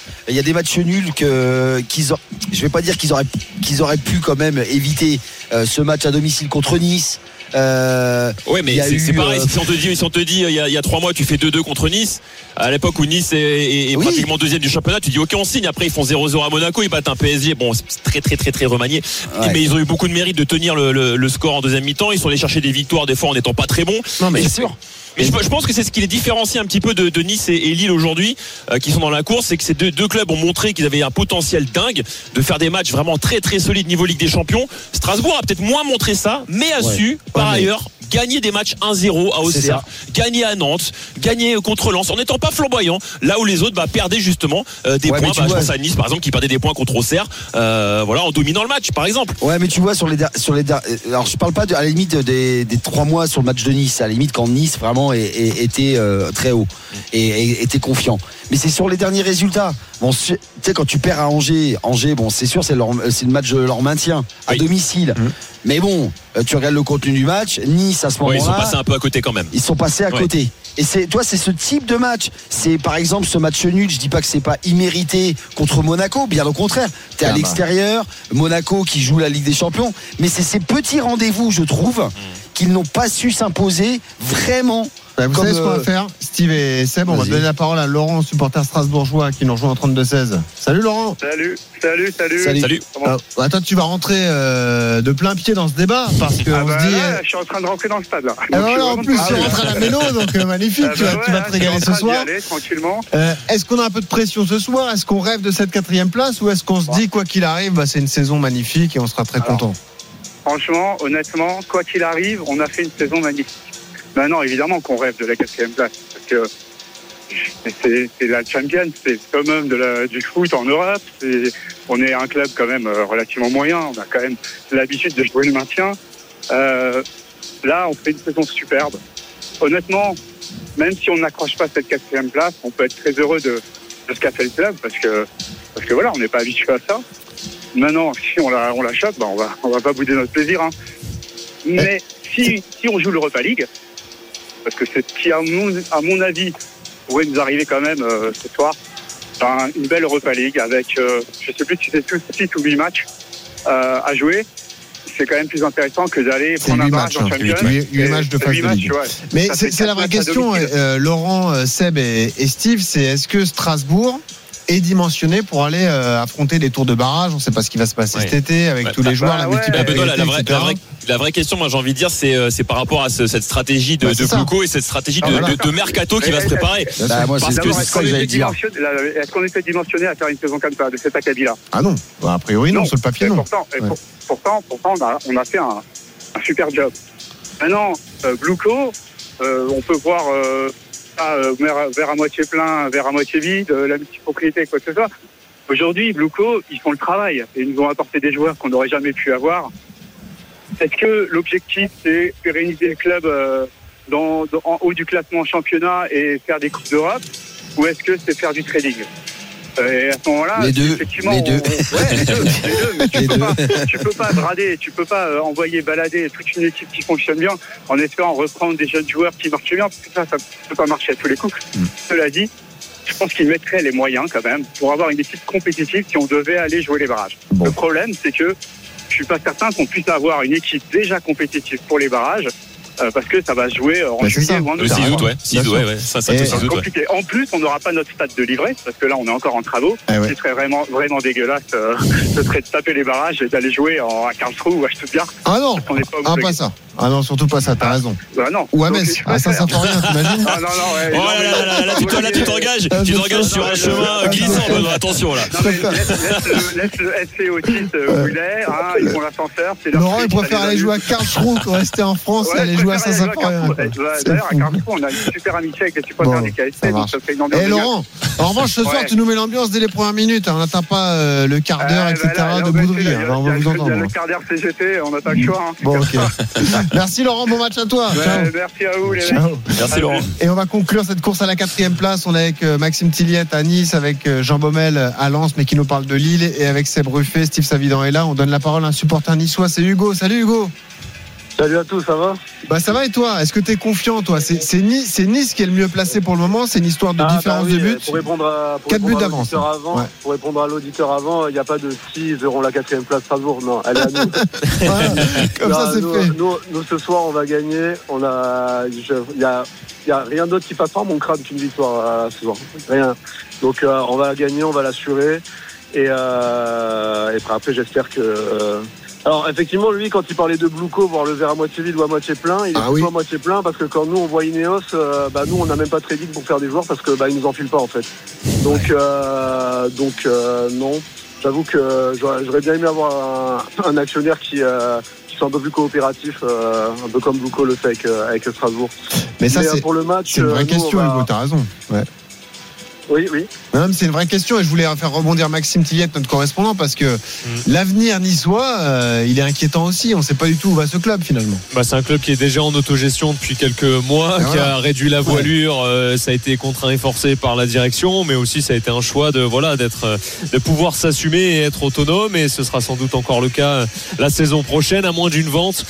je vais pas dire qu'ils auraient pu quand même éviter ce match à domicile contre Nice. Mais c'est pareil. Si on te dit il y a 3 mois tu fais 2-2 contre Nice, à l'époque où Nice est pratiquement 2e du championnat, tu dis ok on signe. Après ils font 0-0 à Monaco, ils battent un PSG, bon c'est très très très très remanié, mais ils ont eu beaucoup de mérite de tenir le score en deuxième mi-temps. Ils sont allés chercher des victoires des fois en n'étant pas très bons. Non mais c'est sûr. Mais je pense que c'est ce qui les différencie un petit peu de Nice et Lille aujourd'hui, qui sont dans la course, c'est que ces deux clubs ont montré qu'ils avaient un potentiel dingue de faire des matchs vraiment très très solides niveau Ligue des Champions. Strasbourg a peut-être moins montré ça, mais a su par ailleurs gagner des matchs 1-0 à Auxerre, gagner à Nantes, gagner contre Lens en n'étant pas flamboyant, là où les autres perdaient justement des points. Je pense à Nice par exemple qui perdait des points contre Auxerre, en dominant le match par exemple. Ouais, mais tu vois sur les alors je parle pas à la limite des 3 mois sur le match de Nice, à la limite quand Nice vraiment était très haut et était confiant. Mais c'est sur les derniers résultats. Bon, tu sais quand tu perds à Angers, bon c'est sûr c'est le match de leur maintien à domicile. Mais bon, tu regardes le contenu du match, Nice à ce moment-là, ils sont passés un peu à côté quand même. Ils sont passés à côté. Et c'est ce type de match. C'est par exemple ce match nul, je dis pas que c'est pas immérité contre Monaco, bien au contraire. T'es à l'extérieur, Monaco qui joue la Ligue des Champions, mais c'est ces petits rendez-vous, je trouve, qu'ils n'ont pas su s'imposer vraiment. Vous savez ce qu'on va faire, Steve et Seb, on va donner la parole à Laurent, supporter strasbourgeois qui nous rejoint en 32-16. Salut Laurent. Salut. Attends, tu vas rentrer de plein pied dans ce débat parce que on se dit. Je suis en train de rentrer dans le stade là. En plus, tu rentres à la méno, donc magnifique. Tu vas te régaler ce soir. Aller, tranquillement. Est-ce qu'on a un peu de pression ce soir? Est-ce qu'on rêve de cette 4e place ou est-ce qu'on se dit quoi qu'il arrive, c'est une saison magnifique et on sera très content? Franchement, honnêtement, quoi qu'il arrive, on a fait une saison magnifique. Maintenant, évidemment qu'on rêve de la 4e place parce que c'est la Champions, c'est le summum du foot en Europe. On est un club quand même relativement moyen. On a quand même l'habitude de jouer le maintien. Là, on fait une saison superbe. Honnêtement, même si on n'accroche pas cette 4e place, on peut être très heureux de ce qu'a fait le club parce que voilà, on n'est pas habitué à ça. Maintenant, si on la chope, on va pas bouder notre plaisir. Hein. Mais si on joue l'Europa League, parce que c'est ce qui, à mon avis, pourrait nous arriver quand même ce soir, une belle Europa League avec, je sais plus si c'est 6 ou 8 matchs à jouer. C'est quand même plus intéressant que d'aller prendre un match en Champions. 8 matchs de phase de Ligue. Mais c'est la vraie question, Laurent, Seb et Steve, c'est est-ce que Strasbourg est dimensionné pour aller affronter des tours de barrage? On ne sait pas ce qui va se passer cet été avec tous les joueurs, la multiplication. La vraie question, moi j'ai envie de dire, c'est par rapport à cette stratégie de Bluco et cette stratégie de mercato qui va se préparer. Est-ce qu'on était dimensionné à faire une saison comme ça, de cet acabit-là? Ah non, a priori non, sur le papier non. Pourtant, on a fait un super job. Maintenant, Bluco, on peut voir verre à moitié plein, verre à moitié vide, la multipropriété, quoi que ce soit. Aujourd'hui, Bluco, ils font le travail et ils nous ont apporté des joueurs qu'on n'aurait jamais pu avoir. Est-ce que l'objectif, c'est pérenniser le club en haut du classement en championnat et faire des Coupes d'Europe, ou est-ce que c'est faire du trading? Et à ce moment-là, effectivement, les deux. Mais tu peux pas brader, tu peux pas envoyer balader toute une équipe qui fonctionne bien en espérant reprendre des jeunes joueurs qui marchent bien, parce que ça peut pas marcher à tous les coups. Cela dit, je pense qu'ils mettraient les moyens quand même pour avoir une équipe compétitive si on devait aller jouer les barrages. Le problème, c'est que je suis pas certain qu'on puisse avoir une équipe déjà compétitive pour les barrages parce que ça va jouer en juillet ou en août. Le 6 août, ouais. 6 août, ouais. Ça c'est compliqué. En plus, on n'aura pas notre stade de livret, parce que là, on est encore en travaux. Ce qui serait vraiment dégueulasse, ce serait de taper les barrages et d'aller jouer à Karlsruhe ou à Stuttgart. Ah non, pas ça. Ah non, surtout pas ça, t'as raison. Bah non. Ou à Metz. Ça fait rien, t'imagines? Ah non, ouais. Oh là, tu t'engages sur un chemin glissant, Benoît. Attention, là. Non, mais laisse le SC au titre où il est, ils font l'ascenseur. Laurent, il préfère aller jouer à Karlsruhe que rester en France et aller jouer à Saint-Symphorien. D'ailleurs, à Karlsruhe, on a une super amitié avec les supporters des KSC, donc ça fait une ambiance. Et Laurent, en revanche, ce soir, tu nous mets l'ambiance dès les premières minutes. On n'atteint pas le quart d'heure, etc. de bouderie. On va vous entendre. Il y a le quart d'heure CGT, on n'a pas le choix. Bon, ok. Merci Laurent, bon match à toi. Ciao. Merci à vous, les mecs. Merci Laurent. Et on va conclure cette course à la 4e place. On est avec Maxime Tilliette à Nice, avec Jean Baumel à Lens, mais qui nous parle de Lille, et avec Seb Ruffet, Steve Savidan est là. On donne la parole à un supporter niçois, c'est Hugo. Salut Hugo. Salut à tous, ça va? Bah ça va, et toi? Est-ce que tu es confiant, toi? C'est Nice qui est le mieux placé pour le moment. C'est une histoire de différence de buts. Pour répondre à 4 buts d'avance. Pour répondre à l'auditeur avant, il n'y a pas de si ils auront la 4e place Strasbourg. Non, elle est à nous. Comme ça, c'est fait. Nous, ce soir, on va gagner. Il y a rien d'autre qui passera mon crâne qu'une victoire ce soir. Rien. Donc on va gagner, on va l'assurer. Et après, j'espère que. Alors effectivement, lui, quand il parlait de Blouco, voir le verre à moitié vide ou à moitié plein, il est plutôt à moitié plein, parce que quand nous on voit Ineos, nous on n'a même pas de trading pour faire des joueurs, parce que ils nous enfilent pas en fait. Donc non. J'avoue que j'aurais bien aimé avoir un actionnaire qui soit un peu plus coopératif, un peu comme Blouco le fait avec Strasbourg. Mais ça, pour le match, c'est une vraie question, Hugo, t'as raison. Ouais. Oui. Non, mais c'est une vraie question, et je voulais faire rebondir Maxime Tilliette, notre correspondant, parce que l'avenir niçois, il est inquiétant aussi. On ne sait pas du tout où va ce club finalement. C'est un club qui est déjà en autogestion depuis quelques mois, qui a réduit la voilure. Ça a été contraint et forcé par la direction, mais aussi ça a été un choix de pouvoir s'assumer et être autonome. Et ce sera sans doute encore le cas la saison prochaine, à moins d'une vente.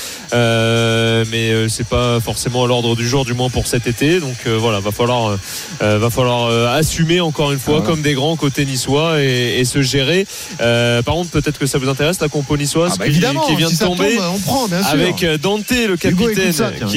Mais c'est pas forcément à l'ordre du jour, du moins pour cet été. Donc va falloir assumer encore une fois comme des grands côté niçois et se gérer. Par contre, peut-être que ça vous intéresse, la compo niçoise qui vient de tomber, on prend, bien sûr, avec Dante, le capitaine,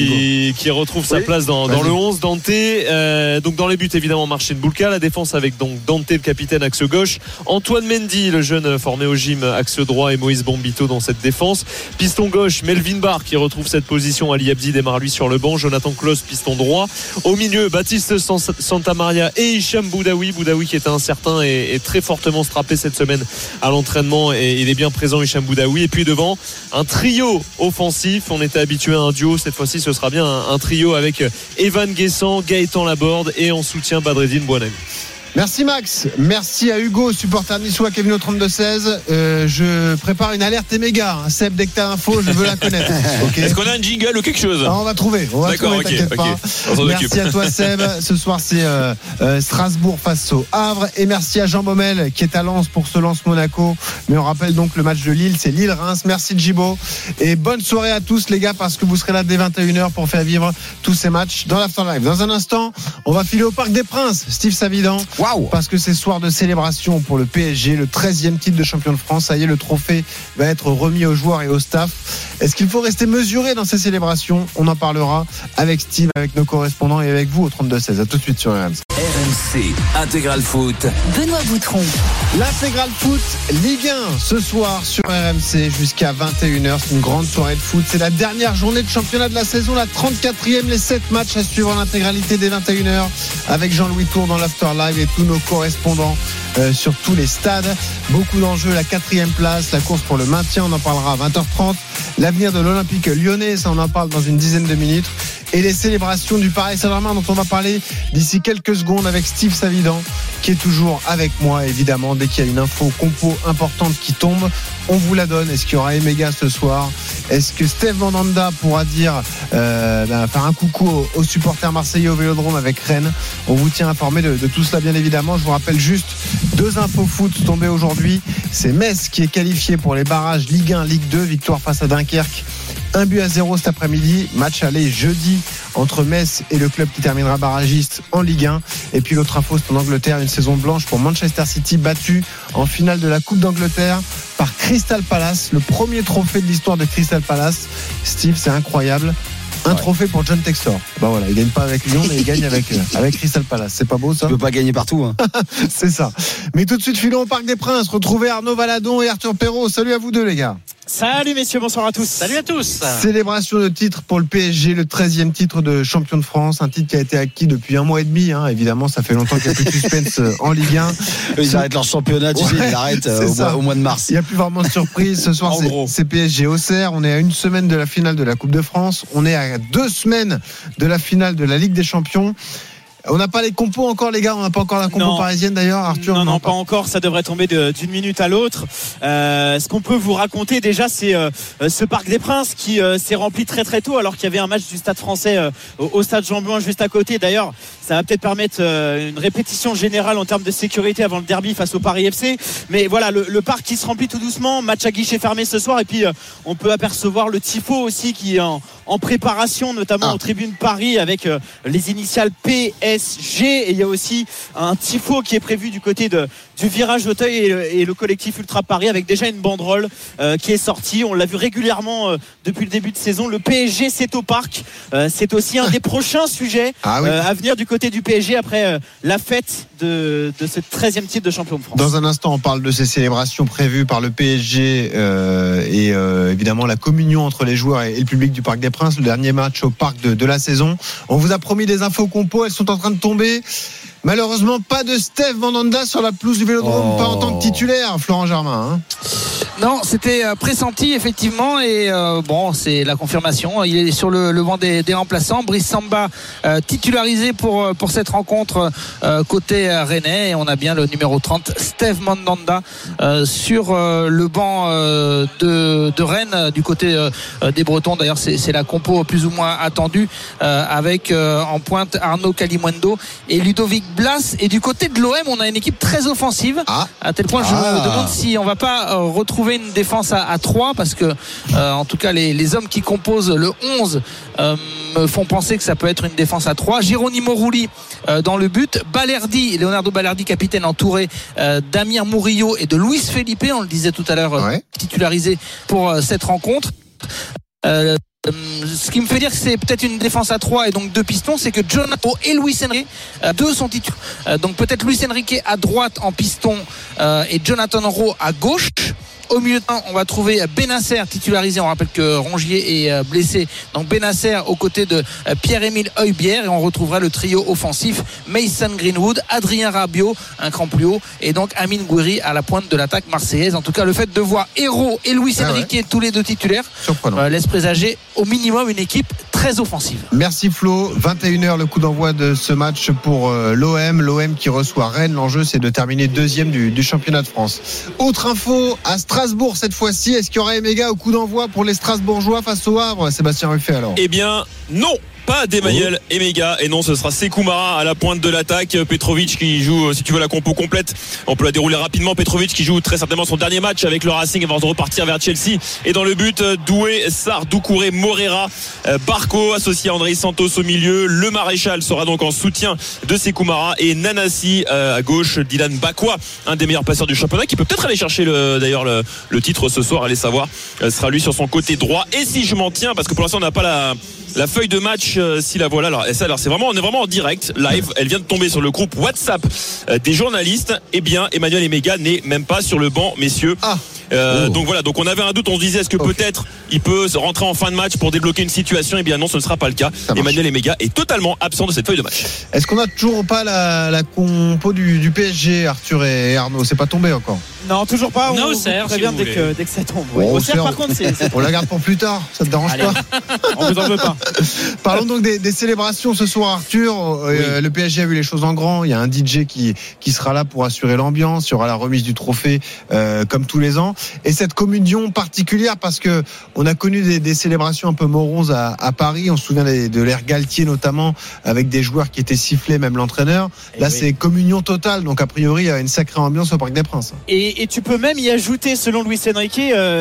qui retrouve sa place dans le 11. Dante, donc dans les buts évidemment Marcin Bulka, la défense avec donc Dante le capitaine axe gauche, Antoine Mendy le jeune formé au gym axe droit, et Moïse Bombito dans cette défense. Piston gauche, Melvin Barr qui retrouve cette position, Ali Abdi démarre lui sur le banc, Jonathan Klaus piston droit. Au milieu, Baptiste Santamaria et Hicham Boudaoui qui était incertain et très fortement strappé cette semaine à l'entraînement, et il est bien présent, Hicham Boudaoui. Et puis devant, un trio offensif. On était habitué à un duo, cette fois-ci ce sera bien un trio avec Evan Guessant, Gaëtan Laborde, et en soutien Badreddine Bouanani. Merci Max, merci à Hugo, supporter niçois qui est venu au 32-16. Je prépare une alerte méga. Seb, dès que t'as l'info, je veux la connaître. Okay. Est-ce qu'on a un jingle ou quelque chose? On va trouver, t'inquiète pas. Merci à toi Seb. Ce soir c'est Strasbourg face au Havre, et merci à Jean Baumel qui est à Lens pour ce Lens Monaco. Mais on rappelle donc le match de Lille, c'est Lille-Reims. Merci Djibo, et bonne soirée à tous les gars, parce que vous serez là dès 21h pour faire vivre tous ces matchs dans l'Afterlife. Dans un instant, on va filer au Parc des Princes, Steve Savidan. Parce que c'est soir de célébration pour le PSG, le 13e titre de champion de France. Ça y est, le trophée va être remis aux joueurs et au staff. Est-ce qu'il faut rester mesuré dans ces célébrations? On en parlera avec Steve, avec nos correspondants et avec vous au 32-16. À tout de suite sur RMC. RMC Intégral Foot. Benoît Boutron. L'Intégral Foot Ligue 1 ce soir sur RMC jusqu'à 21h. C'est une grande soirée de foot. C'est la dernière journée de championnat de la saison, la 34e, les 7 matchs à suivre en intégralité dès 21h avec Jean-Louis Tour dans l'Afterlive et tous nos correspondants sur tous les stades. Beaucoup d'enjeux, la 4e place, la course pour le maintien, on en parlera à 20h30. L'avenir de l'Olympique lyonnais, ça on en parle dans une dizaine de minutes. Et les célébrations du Paris Saint-Germain dont on va parler d'ici quelques secondes avec Steve Savidan qui est toujours avec moi évidemment. Dès qu'il y a une info compo importante qui tombe, on vous la donne. Est-ce qu'il y aura Emega ce soir? Est-ce que Steve Mandanda pourra dire faire un coucou aux supporters marseillais au Vélodrome avec Rennes? On vous tient informé de tout cela bien évidemment. Je vous rappelle juste 2 infos foot tombées aujourd'hui. C'est Metz qui est qualifié pour les barrages Ligue 1, Ligue 2, victoire face à Dunkerque 1-0 cet après-midi. Match aller jeudi entre Metz et le club qui terminera barragiste en Ligue 1. Et puis l'autre info, c'est en Angleterre, une saison blanche pour Manchester City, battu en finale de la Coupe d'Angleterre par Crystal Palace, le premier trophée de l'histoire de Crystal Palace. Steve, c'est incroyable. Un trophée pour John Textor. Bah voilà, il gagne pas avec Lyon, mais il gagne avec Crystal Palace. C'est pas beau ça? Tu peux pas gagner partout. Hein. C'est ça. Mais tout de suite, filons au Parc des Princes. Retrouver Arnaud Valadon et Arthur Perrault. Salut à vous deux, les gars. Salut messieurs, bonsoir à tous. Salut à tous. Célébration de titre pour le PSG, le 13e titre de champion de France, un titre qui a été acquis depuis 1 mois et demi. Hein. Évidemment, ça fait longtemps qu'il n'y a plus de suspense en Ligue 1. Ils arrêtent leur championnat, tu sais, ils l'arrêtent au mois de mars. Il n'y a plus vraiment de surprise. Ce soir, c'est PSG Auxerre. On est à 1 semaine de la finale de la Coupe de France. On est à 2 semaines de la finale de la Ligue des Champions. On n'a pas les compos encore, les gars. On n'a pas encore la compo parisienne d'ailleurs, Arthur. Non, pas encore. Ça devrait tomber d'une minute à l'autre. Ce qu'on peut vous raconter déjà, c'est ce Parc des Princes qui s'est rempli très très tôt, alors qu'il y avait un match du Stade Français au Stade Jean-Bouin juste à côté. D'ailleurs, ça va peut-être permettre une répétition générale en termes de sécurité avant le derby face au Paris FC. Mais voilà, le parc qui se remplit tout doucement. Match à guichet fermé ce soir. Et puis on peut apercevoir le tifo aussi qui est en préparation, notamment aux tribunes Paris avec les initiales PSG. Et il y a aussi un tifo qui est prévu du côté du virage d'Auteuil et le collectif Ultra Paris avec déjà une banderole qui est sortie. On l'a vu régulièrement depuis le début de saison. Le PSG, c'est au parc. C'est aussi un des prochains sujets à venir du côté du PSG après la fête de ce 13e titre de champion de France. Dans un instant, on parle de ces célébrations prévues par le PSG et évidemment la communion entre les joueurs et le public du Parc des Princes, le dernier match au parc de la saison. On vous a promis des infos compos, elles sont en train de tomber. Malheureusement, pas de Steve Mandanda sur la pelouse du Vélodrome, pas en tant que titulaire, Florent Germain. Non, c'était pressenti effectivement et c'est la confirmation. Il est sur le banc des remplaçants. Brice Samba titularisé pour cette rencontre côté rennais, et on a bien le numéro 30 Steve Mandanda sur le banc de Rennes du côté des Bretons. D'ailleurs, c'est la compo plus ou moins attendue avec en pointe Arnaud Kalimundo et Ludovic Blas. Et du côté de l'OM, on a une équipe très offensive, à tel point je me demande si on va pas retrouver une défense à 3, parce que en tout cas les hommes qui composent le 11 me font penser que ça peut être une défense à 3. Geronimo Rulli dans le but, Leonardo Balerdi capitaine, entouré d'Amir Murillo et de Luis Felipe, on le disait tout à l'heure, titularisé pour cette rencontre. Ce qui me fait dire que c'est peut-être une défense à 3 et donc 2 pistons, c'est que Jonathan et Luis Enrique, deux sont titulaires. Donc peut-être Luis Enrique à droite en piston et Jonathan Rowe à gauche. Au milieu de terrain, on va trouver Benasser titularisé. On rappelle que Rongier est blessé. Donc Benasser aux côtés de Pierre-Emile Højbjerg, et on retrouvera le trio offensif Mason Greenwood, Adrien Rabiot un cran plus haut, et donc Amine Gouiri à la pointe de l'attaque marseillaise. En tout cas, le fait de voir Hérault et Luis Enrique tous les deux titulaires laisse présager au minimum une équipe très offensive. Merci Flo. 21h le coup d'envoi de ce match pour l'OM qui reçoit Rennes. L'enjeu, c'est de terminer 2e du championnat de France. Autre info à Strasbourg cette fois-ci. Est-ce qu'il y aura Emega au coup d'envoi pour les Strasbourgeois face au Havre? Sébastien Ruffet alors? Eh bien non, pas d'Emmanuel Emega, et non, ce sera Sékou Mara à la pointe de l'attaque. Petrovic qui joue, si tu veux la compo complète, on peut la dérouler rapidement. Petrovic qui joue très certainement son dernier match avec le Racing avant de repartir vers Chelsea, et dans le but Doué, Sarr, Doucouré, Morera, Barco associé à André Santos au milieu. Le Maréchal sera donc en soutien de Sékou Mara, et Nanassi à gauche, Dylan Bakwa, un des meilleurs passeurs du championnat, qui peut peut-être aller chercher le titre ce soir, allez savoir, sera lui sur son côté droit. Et si je m'en tiens, parce que pour l'instant on n'a pas la feuille de match, si la voilà. Alors c'est vraiment, on est vraiment en direct, live. Elle vient de tomber sur le groupe WhatsApp des journalistes. Eh bien, Emmanuel Emega n'est même pas sur le banc, messieurs. Donc voilà, donc on avait un doute, on se disait est-ce que peut-être il peut rentrer en fin de match pour débloquer une situation. Eh bien non, ce ne sera pas le cas. Emmanuel Emega est totalement absent de cette feuille de match. Est-ce qu'on a toujours pas la compo du PSG, Arthur et Arnaud? C'est pas tombé encore? Non, toujours pas. On très bien dès que ça tombe. Auxerre, par contre, on la garde pour plus tard. Ça te dérange pas? On vous en veut pas. Parlons donc des célébrations ce soir, Arthur. Le PSG a vu les choses en grand. Il y a un DJ qui sera là pour assurer l'ambiance. Il y aura la remise du trophée comme tous les ans. Et cette communion particulière, parce que on a connu des célébrations un peu moroses à Paris. On se souvient de l'ère Galtier notamment, avec des joueurs qui étaient sifflés, même l'entraîneur. Là, c'est communion totale. Donc a priori, il y a une sacrée ambiance au Parc des Princes. Et tu peux même y ajouter, selon Luis Enrique,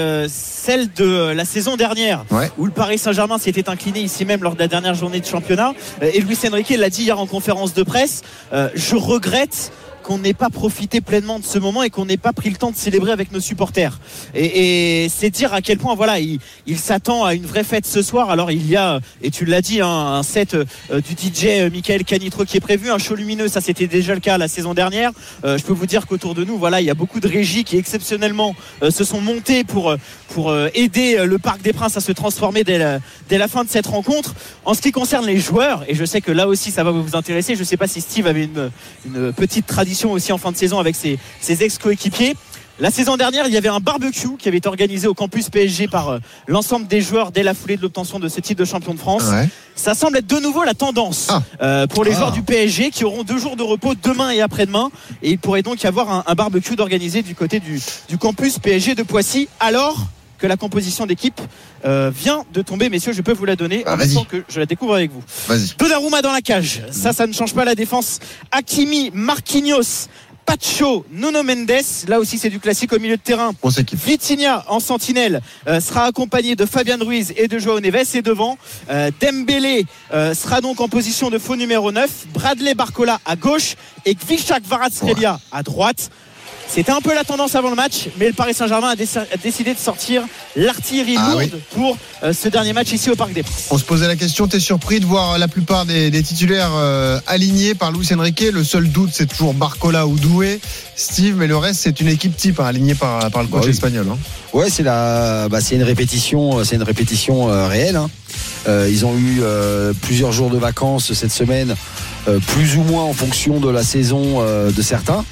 celle de la saison dernière, où le Paris Saint-Germain s'était incliné ici même lors de la dernière journée de championnat. Et Luis Enrique l'a dit hier en conférence de presse, je regrette qu'on n'ait pas profité pleinement de ce moment et qu'on n'ait pas pris le temps de célébrer avec nos supporters. Et c'est dire à quel point voilà, il s'attend à une vraie fête ce soir. Alors il y a, et tu l'as dit, un set du DJ Michael Canitro qui est prévu, un show lumineux, ça c'était déjà le cas la saison dernière. Je peux vous dire qu'autour de nous, voilà, il y a beaucoup de régies qui exceptionnellement se sont montées pour aider le Parc des Princes à se transformer dès la fin de cette rencontre. En ce qui concerne les joueurs, et je sais que là aussi ça va vous intéresser, je ne sais pas si Steve avait une petite tradition aussi en fin de saison avec ses ex-coéquipiers. La saison dernière, il y avait un barbecue qui avait été organisé au campus PSG par l'ensemble des joueurs dès la foulée de l'obtention de ce titre de champion de France. Ouais. Ça semble être de nouveau la tendance pour les joueurs du PSG qui auront 2 jours de repos demain et après-demain. Et il pourrait donc y avoir un barbecue d'organisé du côté du campus PSG de Poissy, alors que la composition d'équipe vient de tomber. Messieurs, je peux vous la donner en même temps que je la découvre avec vous. Donnarumma dans la cage, ça ne change pas la défense. Hakimi, Marquinhos, Pacho, Nuno Mendes, là aussi c'est du classique au milieu de terrain. Vitinha en sentinelle sera accompagné de Fabian Ruiz et de Joao Neves, et devant Dembélé sera donc en position de faux numéro 9, Bradley Barcola à gauche et Kvichak Kvaratskhelia à droite. C'était un peu la tendance avant le match, mais le Paris Saint-Germain a décidé de sortir l'artillerie lourde pour ce dernier match ici au Parc des Princes. On se posait la question, t'es surpris de voir la plupart des titulaires alignés par Luis Enrique? Le seul doute, c'est toujours Barcola ou Doué, Steve, mais le reste, c'est une équipe type alignée par le coach espagnol. Ouais, c'est une répétition, réelle. Ils ont eu plusieurs jours de vacances cette semaine, plus ou moins en fonction de la saison de certains.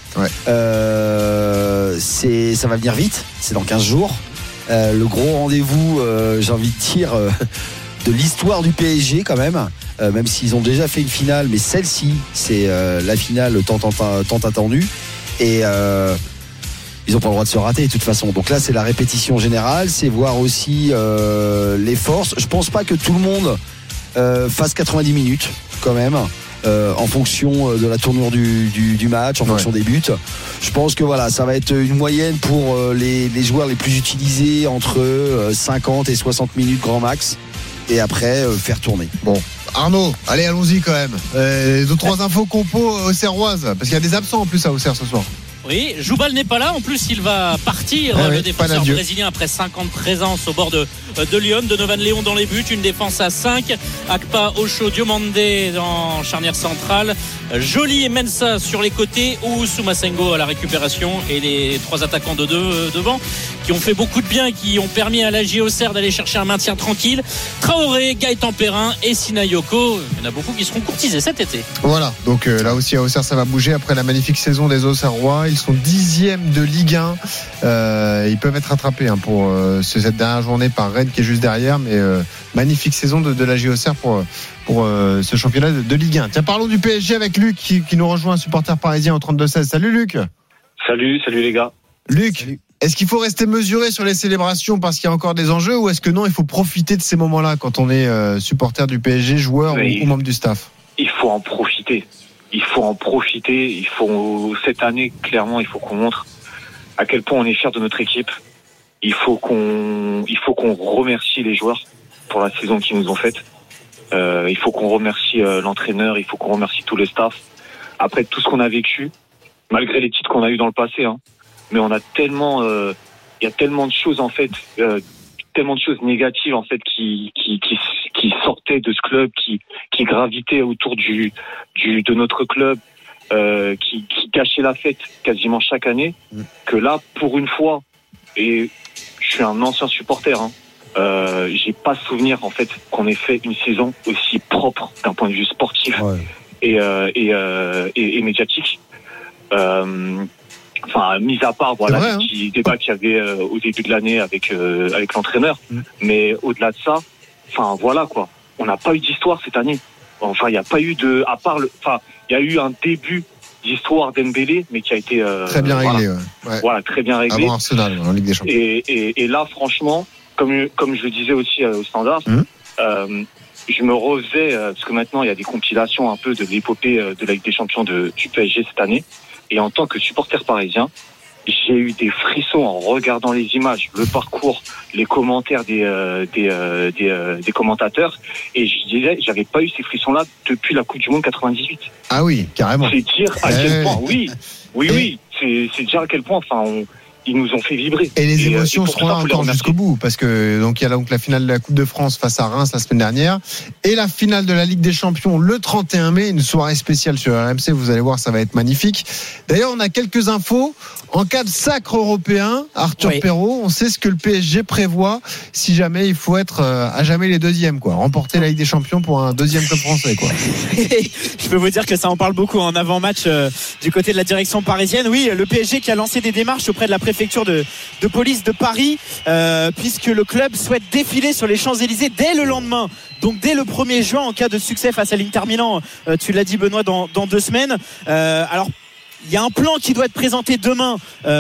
Ça va venir vite, c'est dans 15 jours. Le gros rendez-vous, j'ai envie de dire, de l'histoire du PSG quand même s'ils ont déjà fait une finale, mais celle-ci, c'est la finale tant attendue. Et ils n'ont pas le droit de se rater de toute façon. Donc là, c'est la répétition générale, c'est voir aussi les forces. Je pense pas que tout le monde fasse 90 minutes quand même. En fonction de la tournure du match, en fonction des buts. Je pense que voilà, ça va être une moyenne pour les joueurs les plus utilisés entre 50 et 60 minutes grand max, et après faire tourner. Bon, Arnaud, allez, allons-y quand même. 2-3 infos compo auxerroises, parce qu'il y a des absents en plus à Auxerre ce soir. Oui, Joubal n'est pas là. En plus, il va partir, le défenseur brésilien, après 5 ans de présence au bord de Lyon. Donovan Léon dans les buts, une défense à 5. Akpa, Ocho, Diomandé en charnière centrale. Joly et Mensah sur les côtés, ou Soumasengo à la récupération, et les 3 attaquants de devant qui ont fait beaucoup de bien et qui ont permis à la JO Auxerre d'aller chercher un maintien tranquille. Traoré, Gaëtan Perrin et Sinayoko. Il y en a beaucoup qui seront courtisés cet été. Voilà, donc là aussi à Auxerre ça va bouger après la magnifique saison des Auxerrois. Ils sont 10e de Ligue 1. Ils peuvent être rattrapés pour cette dernière journée par Rennes qui est juste derrière, mais magnifique saison de la JO Auxerre pour ce championnat de Ligue 1. Tiens, parlons du PSG avec Luc qui nous rejoint, un supporter parisien au 32-16. Salut Luc. Salut les gars. Luc, est-ce qu'il faut rester mesuré sur les célébrations parce qu'il y a encore des enjeux, ou est-ce que non, il faut profiter de ces moments-là quand on est supporter du PSG, joueur ou membre du staff? Il faut en profiter. Cette année, clairement, il faut qu'on montre à quel point on est fier de notre équipe. Il faut qu'on remercie les joueurs pour la saison qu'ils nous ont faite. Il faut qu'on remercie l'entraîneur, il faut qu'on remercie tout le staff. Après tout ce qu'on a vécu, malgré les titres qu'on a eu dans le passé, mais on a tellement, il y a tellement de choses en fait, tellement de choses négatives en fait qui sortaient de ce club, qui gravitaient autour de notre club, qui gâchaient la fête quasiment chaque année. Que là, pour une fois, et je suis un ancien supporter, j'ai pas souvenir en fait qu'on ait fait une saison aussi propre d'un point de vue sportif et médiatique. Enfin, mis à part les petits débats qu'il y avait au début de l'année avec l'entraîneur, mais au-delà de ça, enfin voilà quoi, on n'a pas eu d'histoire cette année. Enfin, il n'y a pas eu il y a eu un début d'histoire Dembélé, mais qui a été très bien réglé. Voilà, très bien réglé. Avant Arsenal en Ligue des Champions. Et là, franchement, comme je le disais aussi au Standard, je me refaisais parce que maintenant il y a des compilations un peu de l'épopée de la Ligue des Champions du PSG cette année. Et en tant que supporter parisien, j'ai eu des frissons en regardant les images, le parcours, les commentaires des commentateurs, et je disais, j'avais pas eu ces frissons-là depuis la Coupe du Monde 98. Ah oui, carrément. C'est dire à quel point, oui, c'est dire à quel point, ils nous ont fait vibrer. Et les émotions seront là encore jusqu'au bout, parce que donc il y a donc la finale de la Coupe de France face à Reims la semaine dernière, et la finale de la Ligue des Champions le 31 mai, une soirée spéciale sur RMC. Vous allez voir, ça va être magnifique. D'ailleurs, on a quelques infos en cas de sacre européen. Arthur Perrault, on sait ce que le PSG prévoit si jamais il faut être à jamais les deuxièmes, quoi. Remporter la Ligue des Champions pour un deuxième club français, quoi. Je peux vous dire que ça en parle beaucoup en avant-match du côté de la direction parisienne. Oui, le PSG qui a lancé des démarches auprès de la préfecture de police de Paris, puisque le club souhaite défiler sur les Champs-Élysées dès le lendemain, donc dès le 1er juin en cas de succès face à l'Inter Milan. Tu l'as dit, Benoît, dans 2 semaines. Alors, il y a un plan qui doit être présenté demain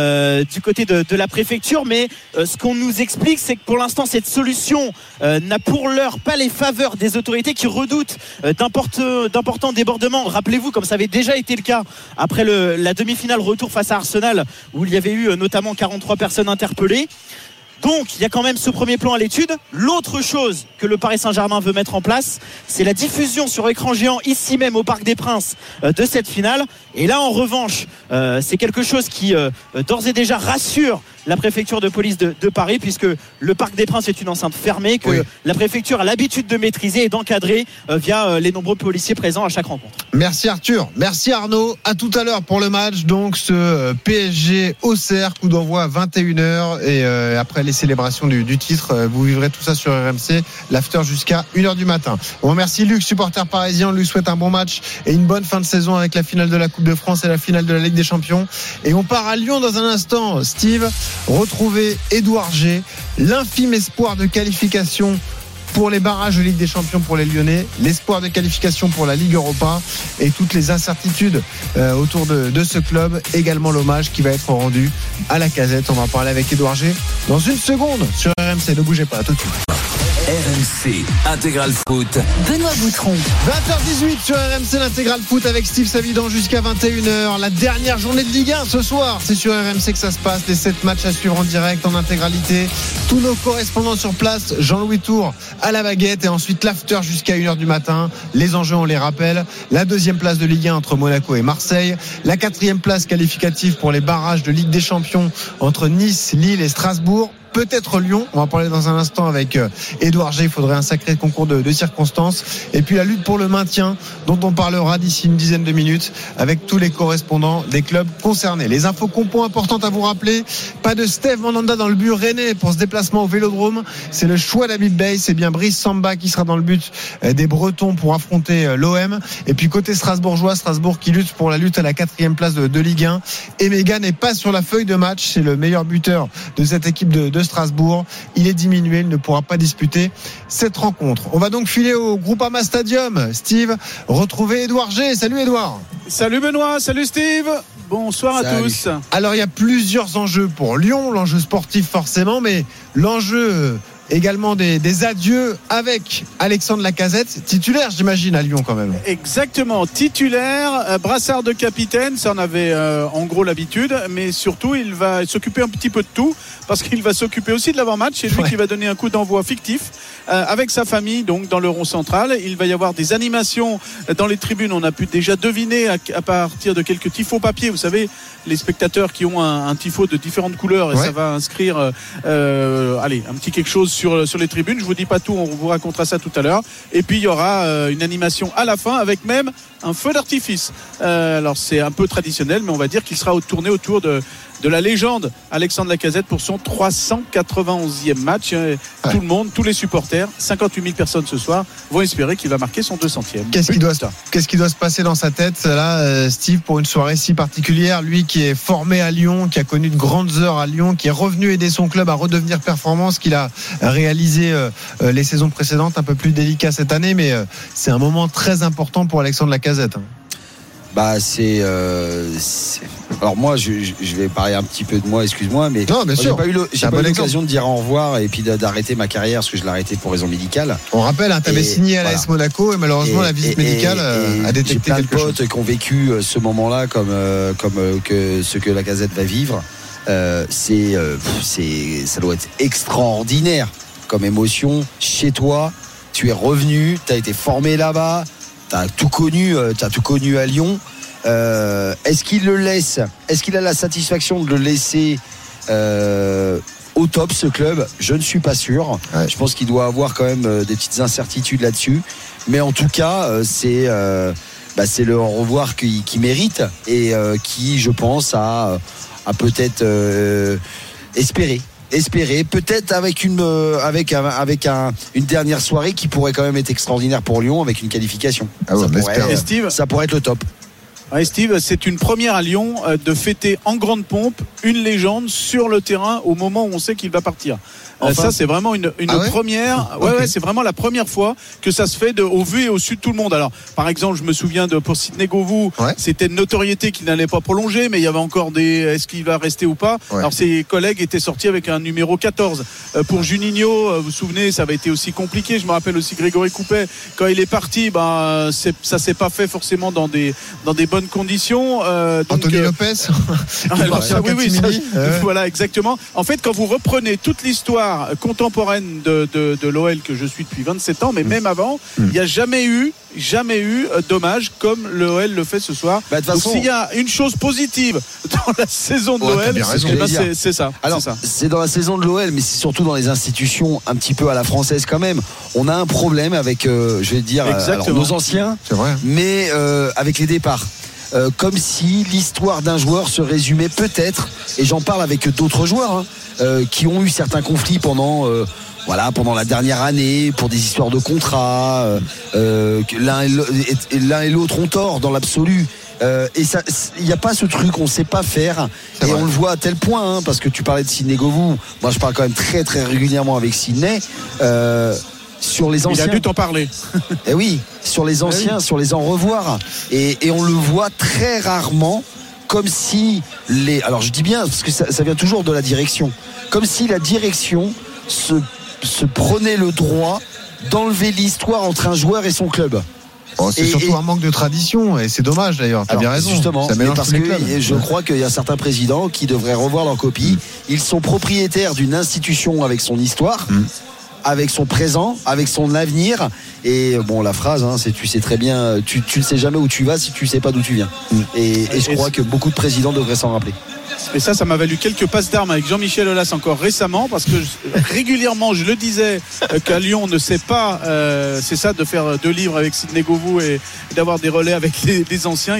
du côté de la préfecture, mais ce qu'on nous explique, c'est que pour l'instant cette solution n'a pour l'heure pas les faveurs des autorités qui redoutent d'importants débordements. Rappelez-vous, comme ça avait déjà été le cas après la demi-finale retour face à Arsenal, où il y avait eu notamment 43 personnes interpellées. Donc il y a quand même ce premier plan à l'étude. L'autre chose que le Paris Saint-Germain veut mettre en place, c'est la diffusion sur écran géant ici même au Parc des Princes de cette finale. Et là en revanche, c'est quelque chose qui d'ores et déjà rassure la préfecture de police de Paris, puisque le Parc des Princes est une enceinte fermée que la préfecture a l'habitude de maîtriser et d'encadrer via les nombreux policiers présents à chaque rencontre. Merci Arthur, merci Arnaud. À tout à l'heure pour le match, donc ce PSG Auxerre, coup d'envoi à 21h, et après les célébrations du titre, vous vivrez tout ça sur RMC, l'after jusqu'à 1h du matin. On remercie Luc, supporter parisien. On lui souhaite un bon match et une bonne fin de saison avec la finale de la Coupe de France et la finale de la Ligue des Champions. Et on part à Lyon dans un instant. Steve, retrouver Édouard G, l'infime espoir de qualification pour les barrages de Ligue des Champions pour les Lyonnais, l'espoir de qualification pour la Ligue Europa et toutes les incertitudes autour de ce club. Également l'hommage qui va être rendu à la Casette. On va en parler avec Édouard G dans une seconde sur RMC. Ne bougez pas, à tout de suite. RMC Intégral Foot. Benoît Boutron. 20h18 sur RMC, l'Intégral Foot avec Steve Savidan jusqu'à 21h. La dernière journée de Ligue 1 ce soir. C'est sur RMC que ça se passe. Les 7 matchs à suivre en direct, en intégralité. Tous nos correspondants sur place. Jean-Louis Tour à la baguette. Et ensuite l'after jusqu'à 1h du matin. Les enjeux, on les rappelle. La 2e place de Ligue 1 entre Monaco et Marseille. La 4e place qualificative pour les barrages de Ligue des Champions entre Nice, Lille et Strasbourg. Peut-être Lyon, on va parler dans un instant avec Édouard G. Il faudrait un sacré concours de circonstances. Et puis la lutte pour le maintien, dont on parlera d'ici une dizaine de minutes avec tous les correspondants des clubs concernés. Les infos compos importantes à vous rappeler: pas de Steve Mandanda dans le but rennais pour ce déplacement au Vélodrome. C'est le choix d'Habib Bey. C'est bien Brice Samba qui sera dans le but des Bretons pour affronter l'OM. Et puis côté strasbourgeois, Strasbourg qui lutte pour la lutte à la 4e place de Ligue 1. Et Méga n'est pas sur la feuille de match. C'est le meilleur buteur de cette équipe de Strasbourg. Il est diminué, il ne pourra pas disputer cette rencontre. On va donc filer au Groupama Stadium. Steve, retrouver Édouard G. Salut Édouard. Salut Benoît, salut Steve. Bonsoir à tous. Alors il y a plusieurs enjeux pour Lyon, l'enjeu sportif forcément, mais l'enjeu également des adieux avec Alexandre Lacazette, titulaire j'imagine à Lyon quand même. Exactement, titulaire, brassard de capitaine, ça en avait en gros l'habitude, mais surtout il va s'occuper un petit peu de tout, parce qu'il va s'occuper aussi de l'avant-match. C'est lui qui va donner un coup d'envoi fictif avec sa famille, donc dans le rond central. Il va y avoir des animations dans les tribunes. On a pu déjà deviner à partir de quelques tifos papier, vous savez, les spectateurs qui ont un tifo de différentes couleurs, et ça va inscrire un petit quelque chose sur les tribunes. Je vous dis pas tout, on vous racontera ça tout à l'heure. Et puis il y aura une animation à la fin avec même un feu d'artifice. Alors c'est un peu traditionnel, mais on va dire qu'il sera tourné autour de la légende Alexandre Lacazette pour son 391e match. Tout le monde, tous les supporters, 58 000 personnes ce soir, vont espérer qu'il va marquer son 200e. Qu'est-ce qui doit se passer dans sa tête là, Steve, pour une soirée si particulière? Lui qui est formé à Lyon, qui a connu de grandes heures à Lyon, qui est revenu aider son club à redevenir performant, ce qu'il a réalisé les saisons précédentes, un peu plus délicat cette année, mais c'est un moment très important pour Alexandre Lacazette. Bah alors moi je vais parler un petit peu de moi, excuse-moi, mais non, j'ai pas eu l'occasion de dire au revoir et puis d'arrêter ma carrière, parce que je l'ai arrêté pour raison médicale. On rappelle, tu avais signé à l'AS Monaco et malheureusement la visite médicale a détecté quelque chose. J'ai plein de potes qui ont vécu ce moment-là comme ce que Lacazette va vivre. ça doit être extraordinaire comme émotion chez toi. Tu es revenu, tu as été formé là-bas, tu as tout connu à Lyon. Est-ce qu'il le laisse? Est-ce qu'il a la satisfaction de le laisser au top, ce club? Je ne suis pas sûr. Je pense qu'il doit avoir quand même des petites incertitudes là-dessus. Mais en tout cas, c'est le au revoir qui mérite et qui, je pense, a peut-être espéré peut-être avec une dernière soirée qui pourrait quand même être extraordinaire pour Lyon avec une qualification. Ça pourrait être le top. Ouais, Steve, c'est une première à Lyon de fêter en grande pompe une légende sur le terrain au moment où on sait qu'il va partir. Ça, c'est vraiment une première. Ouais, c'est vraiment la première fois que ça se fait au vu et au su de tout le monde. Alors, par exemple, je me souviens pour Sidney Govou, c'était une notoriété qu'il n'allait pas prolonger, mais il y avait encore est-ce qu'il va rester ou pas? Alors, ses collègues étaient sortis avec un numéro 14. Pour Juninho, vous vous souvenez, ça avait été aussi compliqué. Je me rappelle aussi Grégory Coupet, quand il est parti, ça s'est pas fait forcément dans des bonnes conditions. Anthony Lopez. Voilà, exactement. En fait, quand vous reprenez toute l'histoire contemporaine de l'OL que je suis depuis 27 ans, mais même avant, il n'y a jamais eu d'hommage comme l'OL le fait ce soir. Donc s'il y a une chose positive dans la saison de l'OL, c'est ça. Alors c'est dans la saison de l'OL, mais c'est surtout dans les institutions un petit peu à la française quand même. On a un problème avec, je vais dire, nos anciens, mais avec les départs. Comme si l'histoire d'un joueur se résumait peut-être, et j'en parle avec d'autres joueurs qui ont eu certains conflits pendant la dernière année pour des histoires de contrats, l'un et l'autre ont tort dans l'absolu. Et ça, il n'y a pas ce truc, on ne sait pas faire, et on le voit à tel point, parce que tu parlais de Sidney Govou, moi je parle quand même très très régulièrement avec Sidney. Sur les anciens. Il a dû t'en parler. Et oui, sur les anciens, sur les en revoir. Et on le voit très rarement, comme si alors je dis bien, parce que ça vient toujours de la direction, comme si la direction se prenait le droit d'enlever l'histoire entre un joueur et son club. C'est surtout un manque de tradition, et c'est dommage d'ailleurs. T'as bien raison. Justement, parce que je crois qu'il y a certains présidents qui devraient revoir leur copie. Ils sont propriétaires d'une institution avec son histoire. Avec son présent, avec son avenir. Et bon, la phrase, c'est tu sais très bien, tu ne sais jamais où tu vas si tu sais pas d'où tu viens. Et je crois que beaucoup de présidents devraient s'en rappeler. Et ça m'a valu quelques passes d'armes avec Jean-Michel Aulas encore récemment, parce que régulièrement je le disais qu'à Lyon on ne sait pas, c'est ça, de faire 2 livres avec Sidney Govou et d'avoir des relais avec les anciens.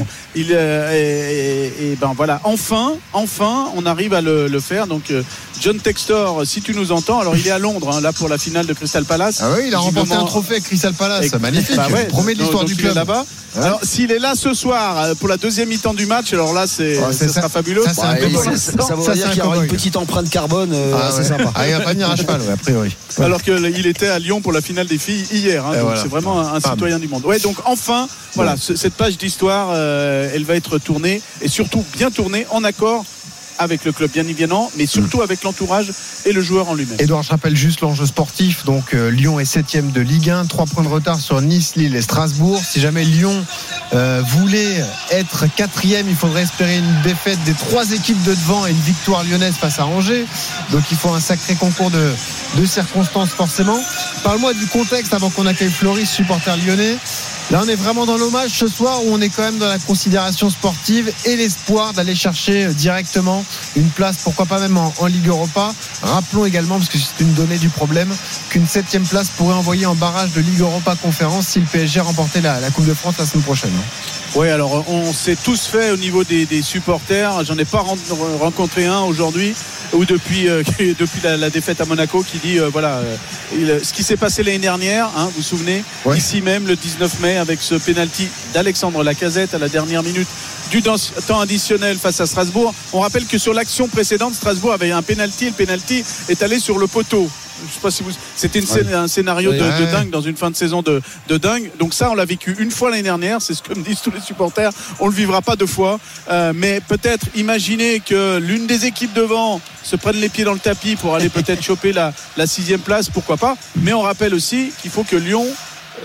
Voilà, enfin on arrive à le faire. Donc John Textor, si tu nous entends, alors il est à Londres là pour la finale de Crystal Palace. Ah oui, il a remporté un trophée avec Crystal Palace, magnifique. Promet de l'histoire du club là-bas. Alors s'il est là ce soir pour la deuxième mi-temps du match, alors là ça sera fabuleux. Ça veut dire qu'il y aura une petite empreinte carbone, c'est sympa. Il va pas venir à cheval, a priori. Alors qu'il était à Lyon pour la finale des filles hier, donc c'est vraiment un citoyen du monde. Donc enfin, voilà, cette page d'histoire, elle va être tournée, et surtout bien tournée, en accord avec le club bien évidemment, mais surtout avec l'entourage et le joueur en lui-même. Edouard, je rappelle juste l'enjeu sportif. Donc Lyon est 7e de Ligue 1, 3 points de retard sur Nice, Lille et Strasbourg. Si jamais Lyon voulait être 4e, il faudrait espérer une défaite des 3 équipes de devant et une victoire lyonnaise face à Angers. Donc il faut un sacré concours de circonstances forcément. Parle-moi du contexte avant qu'on accueille Floris, supporter lyonnais. Là, on est vraiment dans l'hommage ce soir, où on est quand même dans la considération sportive et l'espoir d'aller chercher directement une place, pourquoi pas même en Ligue Europa. Rappelons également, parce que c'est une donnée du problème, qu'une 7e place pourrait envoyer en barrage de Ligue Europa Conférence si le PSG remportait la Coupe de France la semaine prochaine. Oui, alors on s'est tous fait au niveau des supporters. J'en ai pas rencontré un aujourd'hui ou depuis la défaite à Monaco qui dit ce qui s'est passé l'année dernière, vous vous souvenez, ici même le 19 mai avec ce penalty d'Alexandre Lacazette à la dernière minute du temps additionnel face à Strasbourg. On rappelle que sur l'action précédente, Strasbourg avait un penalty, et le penalty est allé sur le poteau. Je sais pas si c'était un scénario de dingue dans une fin de saison de dingue. Donc ça, on l'a vécu une fois l'année dernière. C'est ce que me disent tous les supporters. On le vivra pas 2 fois. Mais peut-être imaginer que l'une des équipes devant se prenne les pieds dans le tapis pour aller peut-être choper la 6e place. Pourquoi pas. Mais on rappelle aussi qu'il faut que Lyon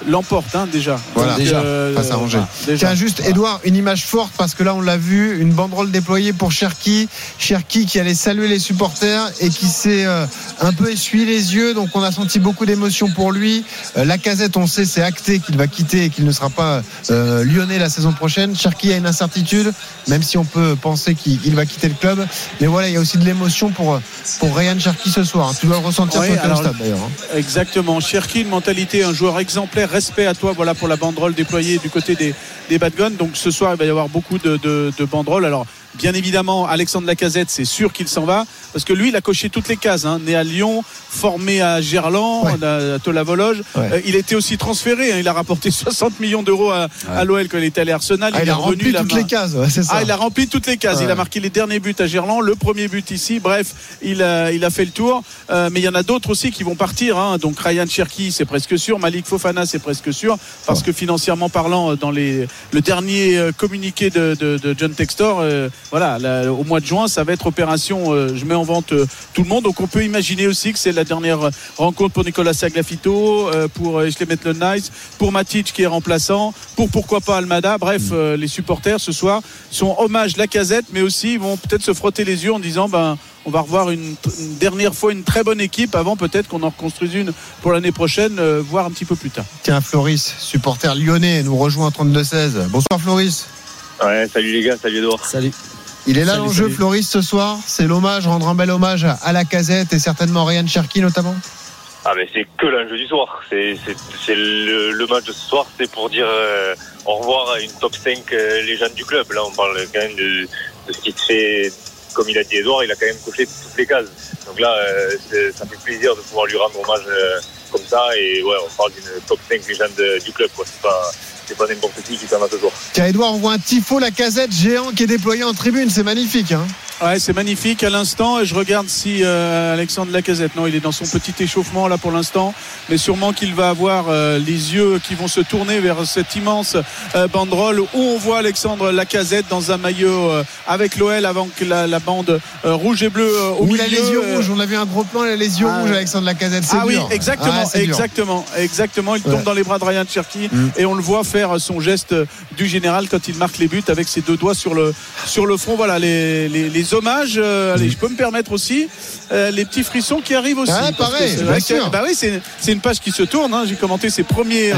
l'emporte déjà. Voilà, donc, déjà face à Angers. Tiens, juste Edouard, une image forte parce que là on l'a vu, une banderole déployée pour Cherki qui allait saluer les supporters et qui s'est un peu essuyé les yeux, donc on a senti beaucoup d'émotion pour lui. Lacazette, on sait, c'est acté qu'il va quitter et qu'il ne sera pas lyonnais la saison prochaine. Cherki a une incertitude, même si on peut penser qu'il va quitter le club, mais voilà, il y a aussi de l'émotion pour Ryan Cherki ce soir. Tu dois le ressentir sur le stade d'ailleurs. Exactement, Cherki, une mentalité, un joueur exemplaire, respect à toi, voilà pour la banderole déployée du côté des Bad Guns. Donc ce soir il va y avoir beaucoup de banderoles. Alors bien évidemment Alexandre Lacazette, c'est sûr qu'il s'en va parce que lui il a coché toutes les cases, né à Lyon, formé à Gerland, à Tola-Vologe. Il était aussi transféré, il a rapporté 60 millions d'euros à l'OL quand il était allé à Arsenal. Il a rempli toutes les cases, c'est ça. Il a rempli toutes les cases. Il a marqué les derniers buts à Gerland, le premier but ici. Bref, il a fait le tour, mais il y en a d'autres aussi qui vont partir, donc Ryan Cherki c'est presque sûr, Malik Fofana c'est presque sûr parce que financièrement parlant, dans le dernier communiqué de John Textor, au mois de juin ça va être opération je mets en vente tout le monde. Donc on peut imaginer aussi que c'est la dernière rencontre pour Nicolas Saglafito, pour Eshlem Nice, pour Matic qui est remplaçant, pourquoi pas Almada. Bref, les supporters ce soir sont hommage Lacazette, mais aussi ils vont peut-être se frotter les yeux en disant on va revoir une dernière fois une très bonne équipe avant peut-être qu'on en reconstruise une pour l'année prochaine, voire un petit peu plus tard. Tiens, Floris, supporter lyonnais, nous rejoint en 32-16. Bonsoir Floris. Ouais, salut les gars, salut Edouard. Salut. Il est là l'enjeu, Floris, ce soir. C'est l'hommage, rendre un bel hommage à Lacazette et certainement Ryan Cherki notamment. Ah mais c'est que l'enjeu du soir. C'est le match de ce soir, c'est pour dire au revoir à une top 5 légende du club. Là on parle quand même de ce qui se fait. Comme il a dit Edouard, il a quand même coché toutes les cases. Donc là, ça fait plaisir de pouvoir lui rendre hommage comme ça. Et on parle d'une top 5 légende du club. C'est pas n'importe qui s'en va ce soir. Tiens, Edouard, on voit un tifo Lacazette géant qui est déployé en tribune. C'est magnifique. Ouais, c'est magnifique à l'instant. Je regarde si Alexandre Lacazette, non, il est dans son petit échauffement là pour l'instant, mais sûrement qu'il va avoir les yeux qui vont se tourner vers cette immense banderole où on voit Alexandre Lacazette dans un maillot avec l'OL avant que la bande rouge et bleue au milieu. Il a les yeux rouges. On a vu un gros plan. Il a les yeux rouges, Alexandre Lacazette. C'est dur. Oui, exactement. Il tombe dans les bras de Ryan Cherki et on le voit faire son geste du général quand il marque les buts avec ses deux doigts sur le front. Voilà les hommages. Allez, je peux me permettre aussi les petits frissons qui arrivent aussi. Pareil, bien sûr. C'est une page qui se tourne. J'ai commenté ses premiers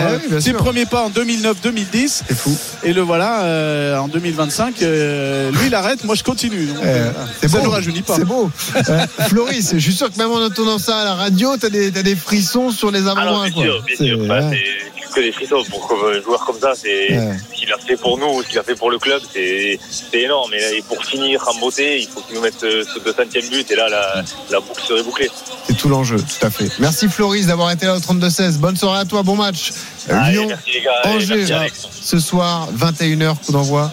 pas en 2009-2010. C'est fou. Et le voilà en 2025. Lui, il arrête. Moi, je continue. Donc, ça ne rajeunit pas. C'est beau. Floris, je suis sûr que même en entendant ça à la radio, t'as des frissons sur les avant-bras. Bien sûr. C'est que des frissons pour un joueur comme ça. C'est ce qu'il a fait pour nous, ce qu'il a fait pour le club. C'est énorme. Et pour finir en beauté, il faut qu'il nous mette ce 200e but. Et là, la boucle serait bouclée. C'est tout l'enjeu, tout à fait. Merci Floris d'avoir été là au 32-16. Bonne soirée à toi, bon match. Allez, Lyon, merci les gars. Angers, ce soir, 21h, coup d'envoi.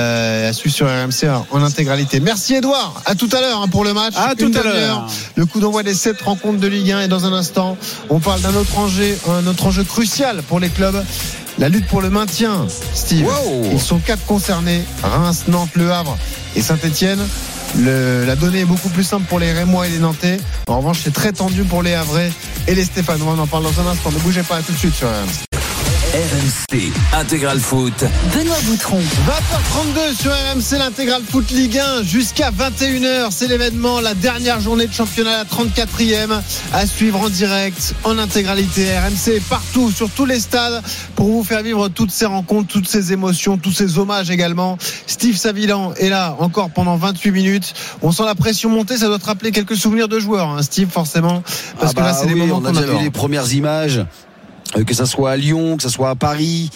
À suivre sur RMC en intégralité. Merci Edouard, à tout à l'heure pour le match. À tout à l'heure. Le coup d'envoi des 7 rencontres de Ligue 1 et dans un instant, on parle d'un autre enjeu crucial pour les clubs. La lutte pour le maintien, Steve. Wow. Ils sont 4 concernés, Reims, Nantes, Le Havre et Saint-Etienne. La donnée est beaucoup plus simple pour les Rémois et les Nantais. En revanche, c'est très tendu pour les Havrais et les Stéphanois. On en parle dans un instant. Ne bougez pas, à tout de suite sur RMC. RMC Intégral Foot. Benoît Boutron. 20h32 sur RMC, l'Intégral Foot Ligue 1 jusqu'à 21h. C'est l'événement, la dernière journée de championnat, la 34e, à suivre en direct, en intégralité. RMC est partout, sur tous les stades, pour vous faire vivre toutes ces rencontres, toutes ces émotions, tous ces hommages également. Steve Savilan est là encore pendant 28 minutes. On sent la pression monter, ça doit te rappeler quelques souvenirs de joueurs, Steve, forcément. Parce que là, c'est des moments qu'on adore. On a déjà vu les premières images. Que ça soit à Lyon, que ça soit à Paris,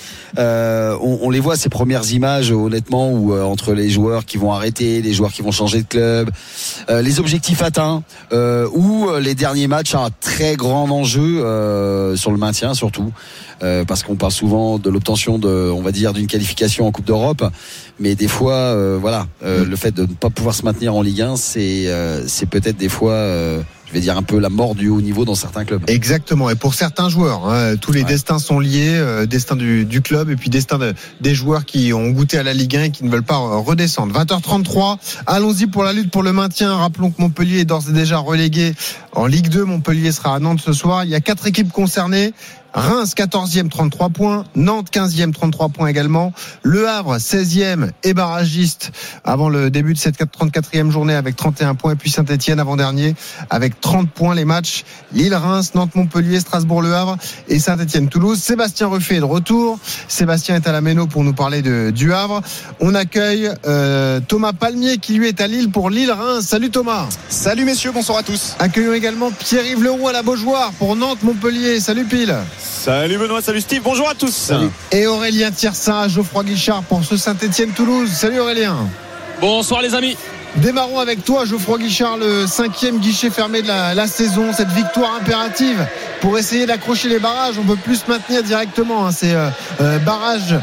on les voit ces premières images honnêtement où entre les joueurs qui vont arrêter, les joueurs qui vont changer de club, les objectifs atteints, ou les derniers matchs à très grand enjeu sur le maintien surtout, parce qu'on parle souvent de l'obtention d'une qualification en Coupe d'Europe, mais des fois le fait de ne pas pouvoir se maintenir en Ligue 1, c'est peut-être des fois je vais dire un peu la mort du haut niveau dans certains clubs. Exactement, et pour certains joueurs, tous les destins sont liés, destin du club et puis destin des joueurs qui ont goûté à la Ligue 1 et qui ne veulent pas redescendre. 20h33, allons-y pour la lutte pour le maintien. Rappelons que Montpellier est d'ores et déjà relégué en Ligue 2. Montpellier sera à Nantes ce soir. Il y a 4 équipes concernées. Reims 14e 33 points, Nantes 15e 33 points également, Le Havre 16e et barragiste avant le début de cette 34e journée avec 31 points, et puis Saint-Etienne avant-dernier avec 30 points. Les matchs Lille, Reims, Nantes, Montpellier, Strasbourg, Le Havre et Saint-Etienne, Toulouse. Sébastien Ruffet est de retour. Sébastien est à la Méno pour nous parler du Havre. On accueille Thomas Palmier qui lui est à Lille pour Lille-Reims. Salut Thomas. Salut messieurs, bonsoir à tous. Accueillons également Pierre-Yves Leroux à la Beaujoire pour Nantes-Montpellier. Salut Pile. Salut Benoît, salut Steve, bonjour à tous. Salut. Et Aurélien Tiersin à Geoffroy Guichard pour ce Saint-Etienne-Toulouse. Salut Aurélien. Bonsoir les amis. Démarrons avec toi Geoffroy Guichard, le 5e guichet fermé de la saison, cette victoire impérative pour essayer d'accrocher les barrages. On peut plus se maintenir directement, c'est barrage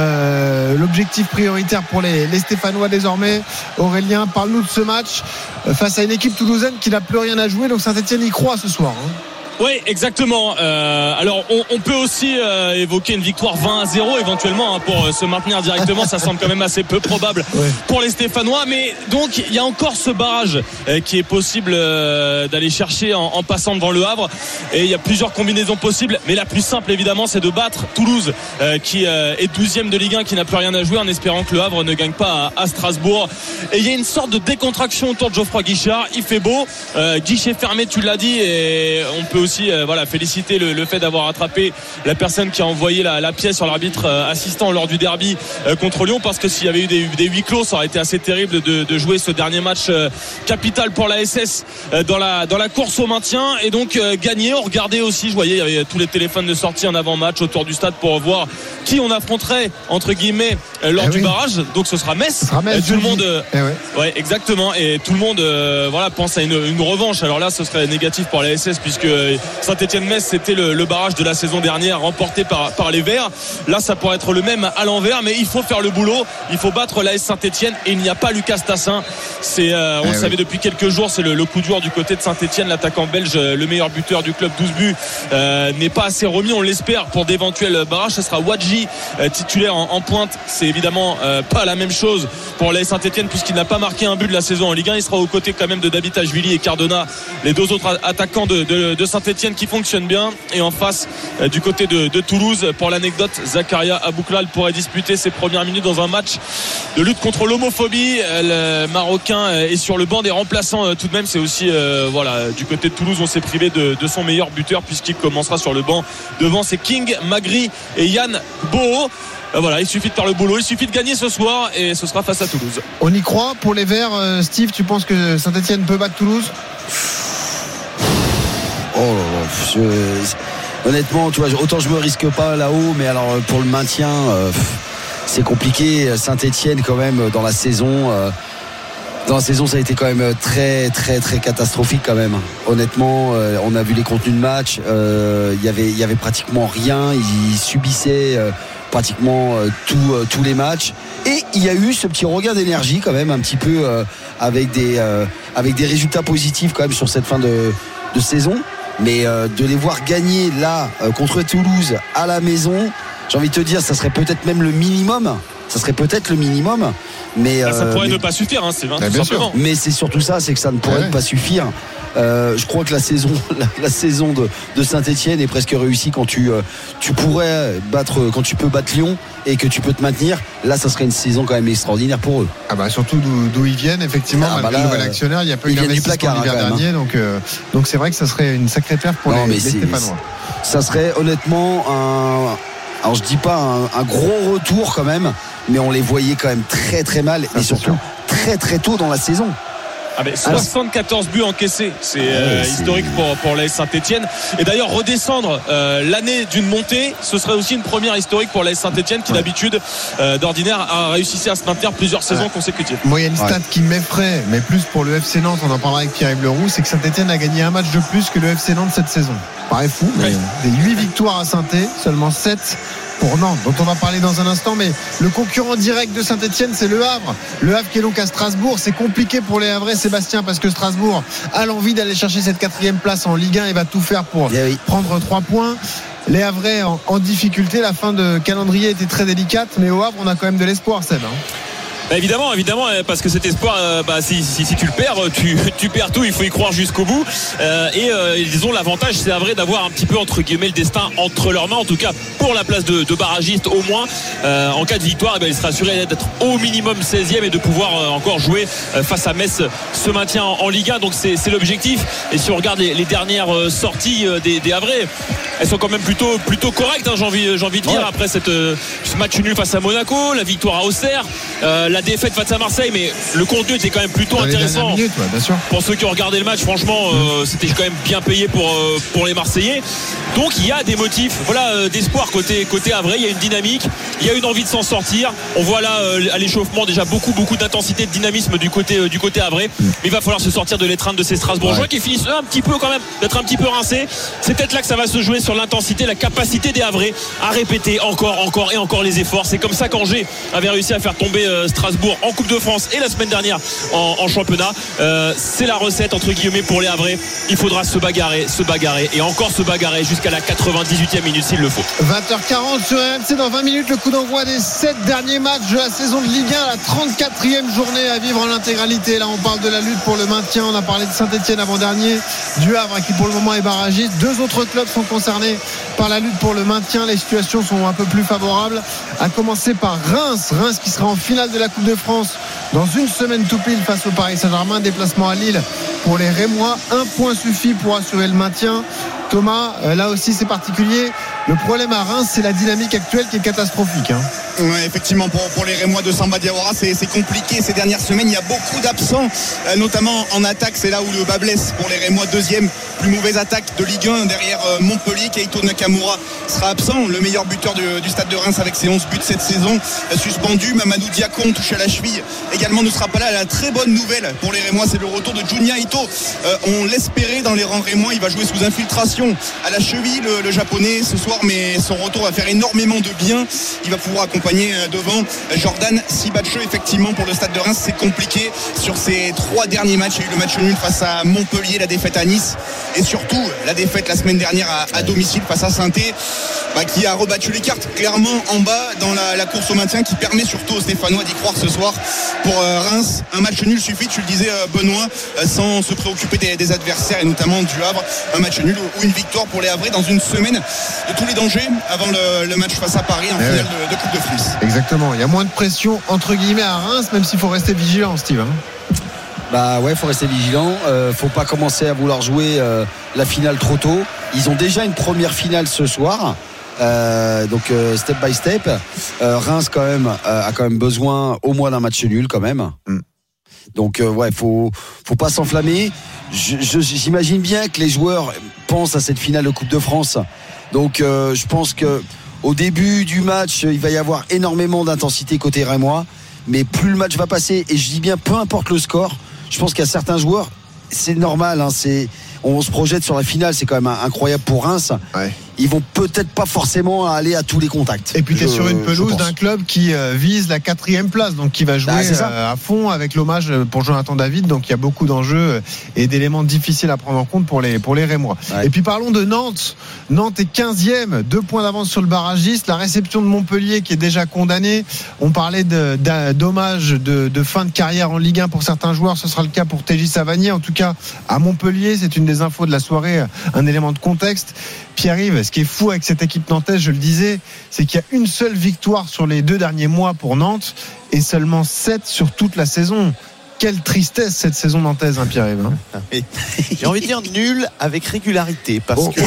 l'objectif prioritaire pour les Stéphanois désormais. Aurélien, parle-nous de ce match face à une équipe toulousaine qui n'a plus rien à jouer, donc Saint-Etienne y croit ce soir. Oui, exactement. Alors, on peut aussi évoquer une victoire 20-0 éventuellement pour se maintenir directement. Ça semble quand même assez peu probable pour les Stéphanois. Mais donc, il y a encore ce barrage qui est possible d'aller chercher en passant devant le Havre. Et il y a plusieurs combinaisons possibles. Mais la plus simple, évidemment, c'est de battre Toulouse, qui est 12e de Ligue 1, qui n'a plus rien à jouer, en espérant que le Havre ne gagne pas à Strasbourg. Et il y a une sorte de décontraction autour de Geoffroy Guichard. Il fait beau. Guichet fermé, tu l'as dit. Et on peut aussi féliciter le fait d'avoir attrapé la personne qui a envoyé la pièce sur l'arbitre assistant lors du derby contre Lyon, parce que s'il y avait eu des huis clos, ça aurait été assez terrible de jouer ce dernier match capital pour la SS dans la course au maintien. Et donc gagner, on regardait aussi, je voyais il y avait tous les téléphones de sortie en avant-match autour du stade pour voir qui on affronterait entre guillemets lors du barrage. Donc ce sera Metz. Tout le monde ouais, exactement, et tout le monde pense à une revanche. Alors là ce serait négatif pour la SS, puisque Saint-Etienne-Metz c'était le barrage de la saison dernière remporté par les Verts. Là ça pourrait être le même à l'envers, mais il faut faire le boulot, il faut battre l'AS Saint-Etienne, et il n'y a pas Lucas Tassin. On le savait depuis quelques jours, c'est le coup dur du côté de Saint-Etienne. L'attaquant belge, le meilleur buteur du club, 12 buts, n'est pas assez remis, on l'espère, pour d'éventuels barrages. Ce sera Wadji titulaire en pointe. C'est évidemment pas la même chose pour l'AS Saint-Etienne, puisqu'il n'a pas marqué un but de la saison en Ligue 1. Il sera aux côtés quand même de Davitashvili et Cardona, les deux autres attaquants de Saint-Etienne qui fonctionnent bien. Et en face, du côté de Toulouse, pour l'anecdote, Zakaria Abouklal pourrait disputer ses premières minutes dans un match de lutte contre l'homophobie. Le Marocain est sur le banc des remplaçants tout de même. C'est aussi du côté de Toulouse, on s'est privé de son meilleur buteur, puisqu'il commencera sur le banc. Devant, c'est King, Magri et Yann Boho. Il suffit de faire le boulot, il suffit de gagner ce soir, et ce sera face à Toulouse. On y croit pour les Verts. Steve, tu penses que Saint-Etienne peut battre Toulouse? Honnêtement, tu vois, autant je me risque pas là-haut, mais alors pour le maintien, c'est compliqué. Saint-Etienne quand même dans la saison, ça a été quand même très très très catastrophique quand même. Honnêtement, on a vu les contenus de match, il y avait pratiquement rien, ils subissaient pratiquement tous les matchs, et il y a eu ce petit regain d'énergie quand même un petit peu avec des résultats positifs quand même sur cette fin de saison. Mais de les voir gagner là contre Toulouse à la maison, j'ai envie de te dire, ça serait peut-être même le minimum. Mais ça pourrait ne pas suffire, c'est tout simplement. Mais c'est surtout ça, c'est que ça ne pourrait pas suffire. Je crois que la saison de Saint-Etienne est presque réussie quand tu peux battre Lyon et que tu peux te maintenir. Là, ça serait une saison quand même extraordinaire pour eux. Surtout d'où ils viennent, effectivement. Malgré le nouvel actionnaire, il y a pas eu d'investissement l'hiver dernier, donc c'est vrai que ça serait une sacrée perte pour les Stéphanois. Ça serait honnêtement alors je dis pas un gros retour quand même, mais on les voyait quand même très très mal, et surtout très très tôt dans la saison. 74 buts encaissés, c'est historique pour l'AS Saint-Etienne. Et d'ailleurs, redescendre l'année d'une montée, ce serait aussi une première historique pour l'AS Saint-Etienne, qui d'habitude, d'ordinaire, a réussi à se maintenir plusieurs saisons consécutives. Moi, il y a une stat qui m'effraie, mais plus pour le FC Nantes, on en parlera avec Pierre-Yves Leroux, c'est que Saint-Etienne a gagné un match de plus que le FC Nantes cette saison. Paraît fou, mais des 8 victoires à Saint-Etienne, seulement 7 pour Nantes, dont on va parler dans un instant. Mais le concurrent direct de Saint-Etienne, c'est le Havre. Le Havre qui est donc à Strasbourg. C'est compliqué pour les Havrais, Sébastien, parce que Strasbourg a l'envie d'aller chercher cette 4e place en Ligue 1 et va tout faire pour prendre 3 points. Les Havrais en difficulté. La fin de calendrier était très délicate, mais au Havre, on a quand même de l'espoir, Seb. Évidemment, parce que cet espoir, si tu le perds, tu perds tout. Il faut y croire jusqu'au bout. Et ils ont l'avantage, c'est vrai, d'avoir un petit peu entre guillemets le destin entre leurs mains, en tout cas pour la place de barragiste au moins. En cas de victoire, il sera assuré d'être au minimum 16e et de pouvoir encore jouer face à Metz ce maintien en Ligue 1. Donc c'est l'objectif. Et si on regarde les dernières sorties des Havrais, elles sont quand même plutôt correctes, hein, j'ai envie de dire, après ce match nul face à Monaco, la victoire à Auxerre, la défaite face à Marseille, mais le contenu était quand même plutôt intéressant. Minutes, bien sûr. Pour ceux qui ont regardé le match, franchement, c'était quand même bien payé pour les Marseillais. Donc il y a des motifs d'espoir côté Havrais. Il y a une dynamique, il y a une envie de s'en sortir. On voit là à l'échauffement déjà beaucoup d'intensité, de dynamisme du côté Havrais. Mais il va falloir se sortir de l'étreinte de ces Strasbourgeois qui finissent un petit peu quand même d'être un petit peu rincés. C'est peut-être là que ça va se jouer, sur l'intensité, la capacité des Havrais à répéter encore les efforts. C'est comme ça qu'Angers avait réussi à faire tomber Strasbourg en Coupe de France et la semaine dernière en championnat. C'est la recette entre guillemets pour les Havrais. Il faudra se bagarrer et encore se bagarrer jusqu'à la 98e minute s'il le faut. 20h40 sur RMC. Dans 20 minutes, le coup d'envoi des 7 derniers matchs de la saison de Ligue 1, la 34e journée à vivre en intégralité. Là on parle de la lutte pour le maintien. On a parlé de Saint-Etienne avant-dernier, du Havre qui pour le moment est barragiste. 2 autres clubs sont concernés par la lutte pour le maintien. Les situations sont un peu plus favorables, à commencer par Reims qui sera en finale de la Coupe de France dans une semaine tout pile face au Paris Saint-Germain. Déplacement à Lille pour les Rémois. 1 point suffit pour assurer le maintien. Thomas, là aussi c'est particulier. Le problème à Reims, c'est la dynamique actuelle qui est catastrophique, hein. Ouais, effectivement, pour les Rémois de Samba Diawara, c'est compliqué ces dernières semaines. Il y a beaucoup d'absents, notamment en attaque. C'est là où le bas blesse pour les Rémois. 2e plus mauvaise attaque de Ligue 1 derrière Montpellier. Keito Nakamura sera absent, le meilleur buteur du stade de Reims avec ses 11 buts cette saison, suspendu. Mamadou Diakon, touché à la cheville, également ne sera pas là. La très bonne nouvelle pour les Rémois, c'est le retour de Junya Ito. On l'espérait dans les rangs rémois. Il va jouer sous infiltration à la cheville, le japonais, ce soir, mais son retour va faire énormément de bien. Il va pouvoir accompagner devant Jordan Sibacheux. Effectivement, pour le stade de Reims, c'est compliqué sur ces 3 derniers matchs. Il y a eu le match nul face à Montpellier, la défaite à Nice et surtout la défaite la semaine dernière à domicile face à Saint-Étienne, qui a rebattu les cartes clairement en bas dans la course au maintien, qui permet surtout aux Stéphanois d'y croire ce soir. Pour Reims, un match nul suffit, tu le disais Benoît, sans se préoccuper des adversaires et notamment du Havre. Un match nul ou une victoire pour les Havrais dans une semaine de tous les dangers avant le match face à Paris en finale de Coupe de France. Exactement, il y a moins de pression entre guillemets à Reims, même s'il faut rester vigilant, Steve, hein. Bah ouais, faut rester vigilant. Faut pas commencer à vouloir jouer la finale trop tôt. Ils ont déjà une première finale ce soir. Donc step by step. Reims quand même a quand même besoin au moins d'un match nul quand même. Donc faut pas s'enflammer. J'imagine bien que les joueurs pensent à cette finale de Coupe de France. Donc je pense que au début du match, il va y avoir énormément d'intensité côté rémois, mais plus le match va passer, et je dis bien peu importe le score, je pense qu'il y a certains joueurs, c'est normal, hein, on se projette sur la finale, c'est quand même incroyable pour Reims. Ouais. Ils vont peut-être pas forcément aller à tous les contacts. Et puis tu es sur une pelouse d'un club qui vise la 4e place, donc qui va jouer à fond avec l'hommage pour Jonathan David. Donc il y a beaucoup d'enjeux et d'éléments difficiles à prendre en compte pour les Rémois. Ouais. Et puis parlons de Nantes. Nantes est 15e, 2 points d'avance sur le barragiste. La réception de Montpellier qui est déjà condamnée. On parlait d'hommage de fin de carrière en Ligue 1 pour certains joueurs. Ce sera le cas pour TJ Savanier. En tout cas à Montpellier, c'est une des infos de la soirée, un élément de contexte. Pierre-Yves, ce qui est fou avec cette équipe nantaise, je le disais, c'est qu'il y a une seule victoire sur les 2 derniers mois pour Nantes et seulement 7 sur toute la saison. Quelle tristesse cette saison nantaise, hein, Pierre-Yves. J'ai envie de dire nul avec régularité, parce que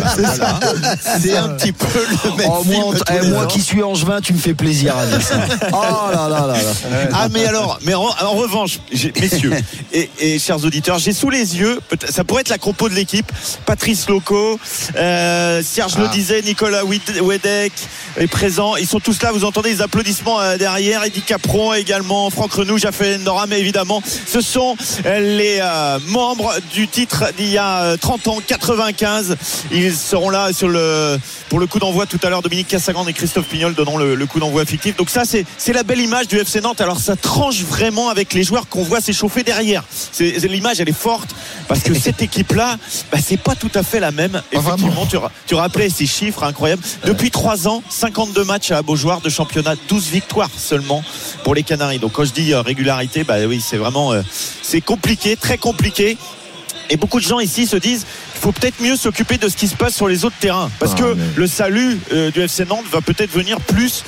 c'est un petit peu le même film. Moi qui suis angevin, tu me fais plaisir à dire ça. Oh là là là là. Ah mais en revanche, messieurs et chers auditeurs, j'ai sous les yeux, ça pourrait être la compo de l'équipe, Patrice Loco, Serge le disait, Nicolas Wedek est présent. Ils sont tous là, vous entendez les applaudissements derrière. Eddie Capron également, Franck Renou, Jafet Noram, évidemment évidemment. Ce sont les membres du titre d'il y a 30 ans, 95. Ils seront là pour le coup d'envoi tout à l'heure. Dominique Cassagrande et Christophe Pignol donnant le coup d'envoi fictif. Donc ça, c'est la belle image du FC Nantes. Alors ça tranche vraiment avec les joueurs qu'on voit s'échauffer derrière. L'image, elle est forte parce que cette équipe-là, c'est pas tout à fait la même. Effectivement, tu rappelais ces chiffres incroyables. Depuis 3 ans, 52 matchs à Beaujoire de championnat, 12 victoires seulement pour les Canaries. Donc quand je dis régularité, oui, c'est vraiment c'est compliqué, très compliqué. Et beaucoup de gens ici se disent il faut peut-être mieux s'occuper de ce qui se passe sur les autres terrains parce que le salut du FC Nantes va peut-être venir plus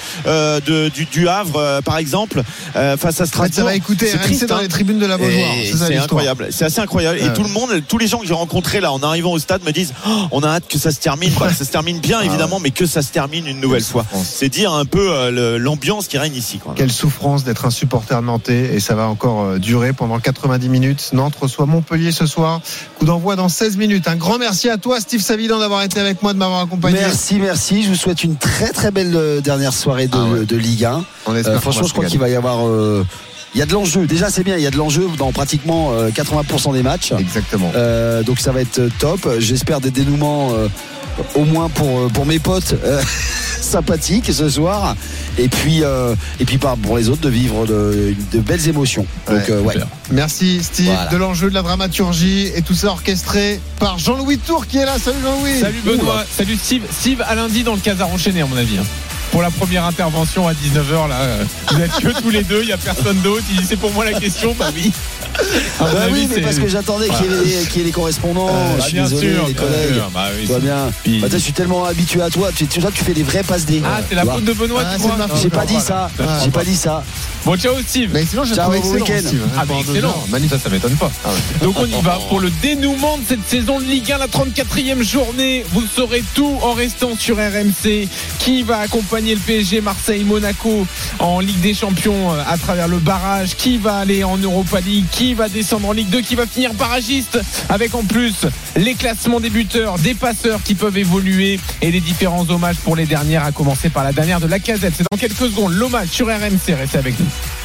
du Havre par exemple face à Strasbourg. Ça va écouter RMC dans les tribunes de la Beaujoire. C'est incroyable, c'est assez incroyable. Et tout le monde, tous les gens que j'ai rencontrés là en arrivant au stade me disent on a hâte que ça se termine. Que ça se termine bien évidemment, mais que ça se termine une nouvelle fois. C'est dire un peu l'ambiance qui règne ici. Quelle souffrance d'être un supporter nantais, et ça va encore durer pendant 90 minutes. Nantes reçoit Montpellier ce soir. Coup d'envoi dans 16 minutes. Un grand merci à toi, Steve Savidan, d'avoir été avec moi, de m'avoir accompagné. Merci. Je vous souhaite une très très belle dernière soirée de Ligue 1. Franchement, je crois qu'il va y avoir. Il y a de l'enjeu. Déjà, c'est bien. Il y a de l'enjeu dans pratiquement 80% des matchs. Exactement. Donc ça va être top. J'espère des dénouements au moins pour mes potes sympathiques ce soir. Et puis pour les autres de vivre de belles émotions. Donc Merci Steve. Voilà. De l'enjeu, de la dramaturgie, et tout ça orchestré par Jean-Louis Tour qui est là. Salut Jean-Louis. Salut Benoît. Salut Steve. Steve à lundi dans le Casar enchaîné à mon avis. Pour la première intervention à 19h là, vous êtes que tous les deux, il n'y a personne d'autre. Il dit c'est pour moi la question. Oui. Oui, mais parce que j'attendais qu'il y ait les correspondants. Je suis désolé, les collègues. Toi bien. Je suis tellement habitué à toi. Tu fais des vrais passes D. C'est la faute de Benoît. J'ai pas dit ça. J'ai pas dit ça. Bon, ciao Steve. Mais sinon, ciao, bon week-end. Excellent. Ça m'étonne pas. Donc on y va pour le dénouement de cette saison de Ligue 1, la 34e journée. Vous saurez tout en restant sur RMC. Qui va accompagner le PSG, Marseille, Monaco en Ligue des Champions à travers le barrage? Qui va aller en Europa League? Qui va descendre en Ligue 2? Qui va finir barragiste? Avec en plus les classements des buteurs, des passeurs qui peuvent évoluer et les différents hommages pour les dernières, à commencer par la dernière de Lacazette. C'est dans quelques secondes l'hommage sur RMC. Restez avec nous.